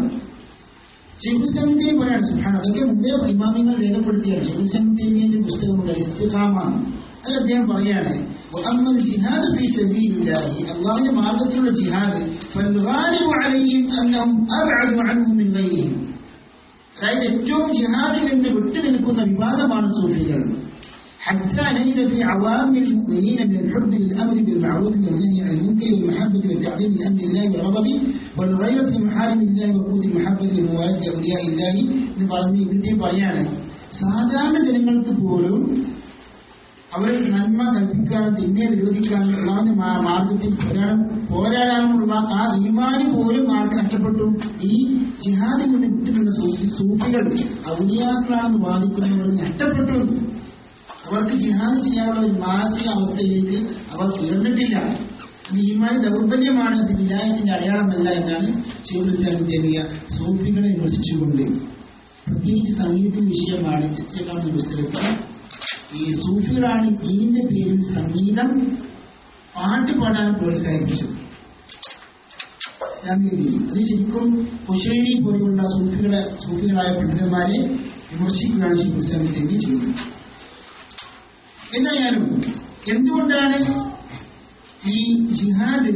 ഷെയ്ഖുൽ പറയാണ് സുബ്ഹാന, അതൊക്കെ മുമ്പേ ഇമാമിങ്ങൾ രേഖപ്പെടുത്തിയാണ്. ഷെയ്ഖുൽ പുസ്തകമുണ്ട് ഇസ്തിഖാമ. അതിൽ അദ്ദേഹം പറയാണ്, വഅമ്മൽ ജിഹാദ് ഫീ സബീലില്ലാഹി, അല്ലാഹുവിന്റെ മാർഗ്ഗത്തിലുള്ള ജിഹാദ്, ഫൽഗാലിബു അലൈഹിം അന്നഹും അബ്അദു അൻഹു മിൻ ഗൈരിഹിം. അതായത് ഏറ്റവും ജിഹാദിൽ നിന്ന് വിട്ടു നിൽക്കുന്ന വിഭാഗമാണ് സൂഫികൾ. حتى نجد في عوام المؤمنين من الحب للامر بالمعروف والنهي عن المنكر والمحبه وتعظيم لامر الله والغضب والغيره لمحارم الله وقود المحبه وموالاه اولياء الله എന്ന് പറഞ്ഞ് ഇവിടുത്തെ പറയാണ്, സാധാരണ ജനങ്ങൾക്ക് പോലും അവർ നന്മ കൽപ്പിക്കാനും തിന്മയെ വിരോധിക്കാനും അല്ലാഹുവിന്റെ മാർഗത്തിൽ പോരാടാൻ പോരാടാനുമുള്ള ആ ഈമാന് പോലും ആർക്ക് നഷ്ടപ്പെട്ടു? ഈ ജിഹാദിൽ നിന്ന് വിട്ടുനിന്ന സൂഫികൾ ഔലിയാക്കളാണെന്ന് വാദിക്കുന്നവർ നഷ്ടപ്പെട്ടു. അവർക്ക് ജിഹാദ് ചെയ്യാനുള്ള ഒരു മാനസിക അവസ്ഥയിലേക്ക് അവർ ഉയർന്നിട്ടില്ല. അത് ഈമാൻ ദൗർബല്യമാണ്, അത് വിലായത്തിന്റെ അടയാളമല്ല എന്നാണ് ശൈഖുൽ ഇസ്ലാം ഇബ്നു തൈമിയ്യ സൂഫികളെ വിമർശിച്ചുകൊണ്ട്. പ്രത്യേകിച്ച് സംഗീതത്തിന്റെ വിഷയമാണ് ഇസ്തിഖാമ എന്ന പുസ്തകത്തിൽ ഈ സൂഫികളാണ് ദീനിന്റെ പേരിൽ സംഗീതം പാട്ട് പാടാൻ പ്രോത്സാഹിപ്പിച്ചത്. ഇസ്ലാമിക ദീൻ അത് ശരിക്കും ഹുസൈനി പോലെയുള്ള സൂഫികളെ സൂഫികളായ പണ്ഡിതന്മാരെ വിമർശിക്കുകയാണ് ശൈഖുൽ ഇസ്ലാം ഇബ്നു തൈമിയ്യ ചെയ്യുന്നത്. എന്തായാലും എന്തുകൊണ്ടാണ് ഈ ജിഹാദ്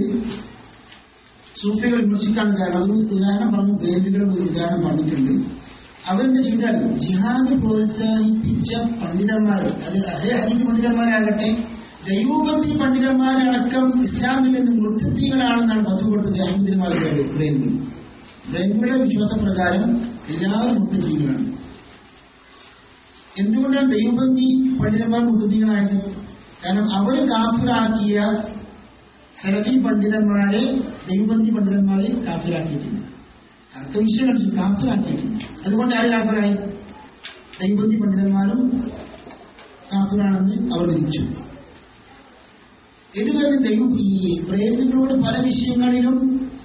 സൂഫികൾ വിമർശിക്കാൻ കാരണം? അത് ഉദാഹരണം പറഞ്ഞു, ബേബികളുടെ ഉദാഹരണം പറഞ്ഞിട്ടുണ്ട്. അവരെന്താ ചെയ്താൽ ജിഹാദ് പ്രോത്സാഹിപ്പിച്ച പണ്ഡിതന്മാർ, അത് അതേ ഹദീസ് പണ്ഡിതന്മാരാകട്ടെ ദൈവോപത്തി പണ്ഡിതന്മാരടക്കം ഇസ്ലാമിൽ നിന്ന് മുർത്തദ്ദീകളാണെന്നാണ് ഫത്വ കൊടുത്തത് അഹമ്മദിന്മാരുടെ ബ്രേൽവി. ബ്രേൽവിയുടെ വിശ്വാസപ്രകാരം എല്ലാവരും മുർത്തദ്ദീകളാണ്. എന്തുകൊണ്ടാണ് ദൈവബന്ധി പണ്ഡിതന്മാർ മുർത്തദ്ദീകളായത്? കാരണം അവർ കാഫിറാക്കിയ സലഫി പണ്ഡിതന്മാരെ ദൈവബന്ധി പണ്ഡിതന്മാരെ കാഫിറാക്കിയിട്ടില്ല. അർത്ഥ വിഷയം കാഫിറാക്കിയിട്ടില്ല. അതുകൊണ്ട് ആര് കാഫിറായി? ദൈവബന്ധി പണ്ഡിതന്മാരും കാഫിറാണെന്ന് അവർ വിധിച്ചു. ഇതുവരെ ദൈവ ഈ പ്രേമികളോട് പല വിഷയങ്ങളിലും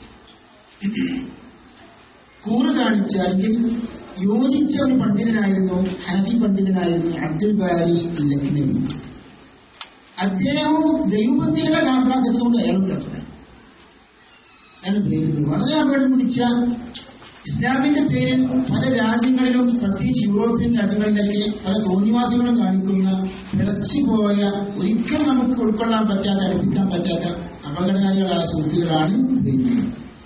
കൂറ് കാണിച്ച അല്ലെങ്കിൽ യോജിച്ച ഒരു പണ്ഡിതനായിരുന്നു ഹനഫി പണ്ഡിതനായിരുന്നു അബ്ദുൽ ബാരി ലഖ്നവി. അദ്ദേഹവും ദൈവബന്ധികളെ കാഫിറാക്കുന്നതുകൊണ്ട് അയാളും കാഫിറായി. അയാൾ പ്രേമികൾ വളരെ അപകടം പിടിച്ച ഇസ്ലാമിന്റെ പേരിൽ പല രാജ്യങ്ങളിലും പ്രത്യേകിച്ച് യൂറോപ്യൻ രാജ്യങ്ങളിലൊക്കെ പല തോന്നിവാസികളും കാണിക്കുന്ന പിഴച്ചുപോയ ഒരിക്കലും നമുക്ക് ഉൾക്കൊള്ളാൻ പറ്റാത്ത അടുപ്പിക്കാൻ പറ്റാത്ത അപകടകാരികളായ സൂഫികളാണ് പ്രേമികൾ.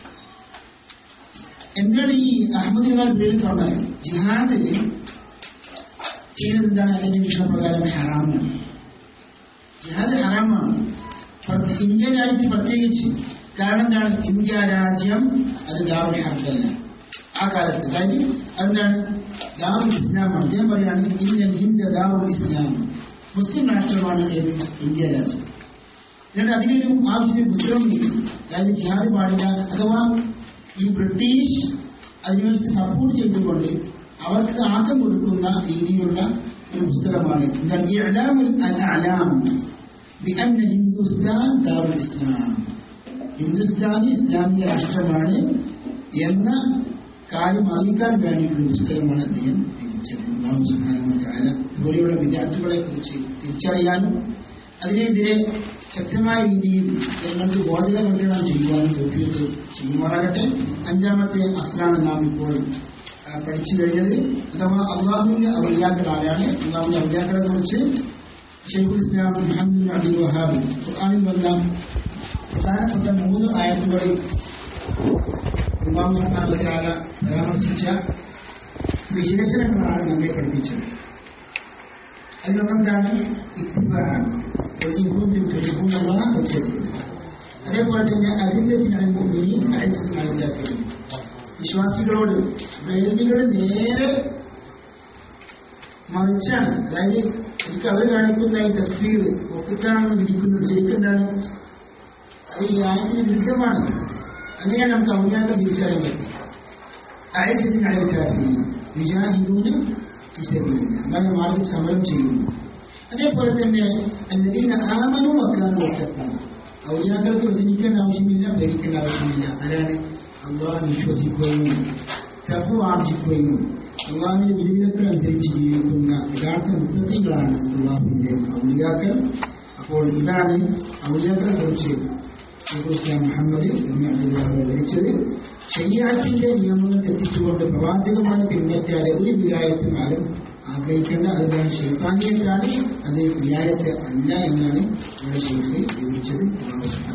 എന്താണ് ഈ അഹമ്മദിനുകൾ പേരിൽ പറഞ്ഞത്? ജിഹാദ് ചെയ്യുന്നത് എന്താണ്? അതിന്റെ വീക്ഷണപ്രകാരം ഹറാമാണ്. ജിഹാദ് ഹറാമാണ്. ഇന്ത്യ രാജ്യത്ത് പ്രത്യേകിച്ച് കാരണം എന്താണ്? ഇന്ത്യ രാജ്യം അത് ദാറുൽ ഹർബല്ല ആ കാലത്ത്. അതായത് അതെന്താണ്? ദാറുൽ ഇസ്ലാമാണ്. അദ്ദേഹം പറയാണ് ഇന്ത്യൻ ഹിന്ദ് ദാറുൽ ഇസ്ലാം, മുസ്ലിം രാഷ്ട്രമാണ് ഏത്? ഇന്ത്യ രാജ്യം. എന്നിട്ട് അതിനൊരു ആവശ്യത്തിന് പുസ്തകം നീക്കും. അതായത് ജിഹാദ് പാടില്ല, അഥവാ ഈ ബ്രിട്ടീഷ് അതിനുവേണ്ടി സപ്പോർട്ട് ചെയ്തുകൊണ്ട് അവർക്ക് ആക്കം കൊടുക്കുന്ന രീതിയിലുള്ള ഒരു പുസ്തകമാണ്. എന്താണ്? ഇഅ്ലാമുൽ അഅ്ലാം ബിഅന്ന ഹിന്ദുസ്ഥാൻ ദാറുൽ ഇസ്ലാം, ഹിന്ദുസ്ഥാനി ഇസ്ലാമിക രാഷ്ട്രമാണ് എന്ന കാര്യം അറിയിക്കാൻ വേണ്ടിയിട്ടുള്ള പുസ്തകമാണ് അദ്ദേഹം രചിച്ചത്. അല്ലാഹു സുബ്ഹാനഹു വ തആല ഇതുപോലെയുള്ള വിദ്യാർത്ഥികളെ കുറിച്ച് തിരിച്ചറിയാനും അതിനെതിരെ ശക്തമായ രീതിയിൽ ജനങ്ങൾക്ക് ബോധവൽക്കരണം ചെയ്യുവാനും തൗഫീഖ് ചെയ്യുമാറാകട്ടെ. അഞ്ചാമത്തെ അസ്ലാണ് നാം ഇപ്പോൾ പഠിച്ചു കഴിഞ്ഞത്. അഥവാ അള്ളാഹുവിന്റെ ഔലിയാക്കൾ ആരാണ്? അള്ളാഹുവിന്റെ ഔലിയാക്കളെ കുറിച്ച് ശൈഖുൽ ഇസ്ലാം മുഹമ്മദ് ബിൻ അബ്ദുൽ വഹാബ് ഖുർആനിൽ വന്ന പ്രധാനപ്പെട്ട മൂന്ന് ആയത്തുകളിൽ അല്ലാഹു സുബ്ഹാനഹു വ തആല പരാമർശിച്ച വിശേഷണങ്ങളാണ് നമ്മെ പഠിപ്പിച്ചത്. അതിലൊന്നെന്താണ്? ഇത്തിബാഅ്. അതേപോലെ തന്നെ അതിന്റെ വിശ്വാസികളോട് പ്രേമികളുടെ നേരെ മറിച്ചാണ്. അതായത് എനിക്ക് അവർ കാണിക്കുന്ന ഈ തക്ഫീർ ഒത്തുക്കാണെന്ന് വിധിക്കുന്നത് ശരിക്കെന്താണ്? അത് ഈ ആയത്തിന് വിരുദ്ധമാണ്. അങ്ങനെയാണ് നമുക്ക് ഔലിയാക്കളെ തിരിച്ചറിയാൻ പറ്റും. ആയത്തിന് അയൽക്കാരി വിജാഹിദൂന വിസബീലില്ലാഹ്, അല്ലാഹുവിന്റെ മാർഗ്ഗത്തിൽ സമരം ചെയ്യുന്നു. അതേപോലെ തന്നെ അല്ലദീന ആമനൂ വകാനൂ യത്തഖൂൻ, ഔലിയാക്കൾക്ക് വസിക്കേണ്ട ആവശ്യമില്ല, പേടിക്കേണ്ട ആവശ്യമില്ല. ആരാണ്? അള്ളാഹു വിശ്വസിക്കുകയും തഖ്വ ആർജിക്കുകയും അള്ളാഹുവിന്റെ വിധിവിലക്കുകൾ അനുസരിച്ച് ജീവിക്കുന്ന യഥാർത്ഥ മുത്തഖീകളാണ് അള്ളാഹുവിന്റെ ഔലിയാക്കൾ. അപ്പോൾ ഇതാണ് ഔലിയാക്കളെ കുറിച്ച് ശൈഖുൽ ഇസ്ലാം മുഹമ്മദ് ബിൻ അബ്ദുൽ വഹാബ് വിവരിച്ചത്. ശരീഅത്തിന്റെ നിയമങ്ങൾ തെറ്റിച്ചുകൊണ്ട് പ്രവാചകന്മാരെ പിൻപറ്റാതെ ഒരു വിലായത്തും ആരും ആഗ്രഹിക്കേണ്ട. അതുപോലെ ശൈത്താനിയത്താണ്, അത് വിലായത്ത് അല്ല എന്നാണ് ഇവിടെ ശൈഖ് വിവരിച്ചത്.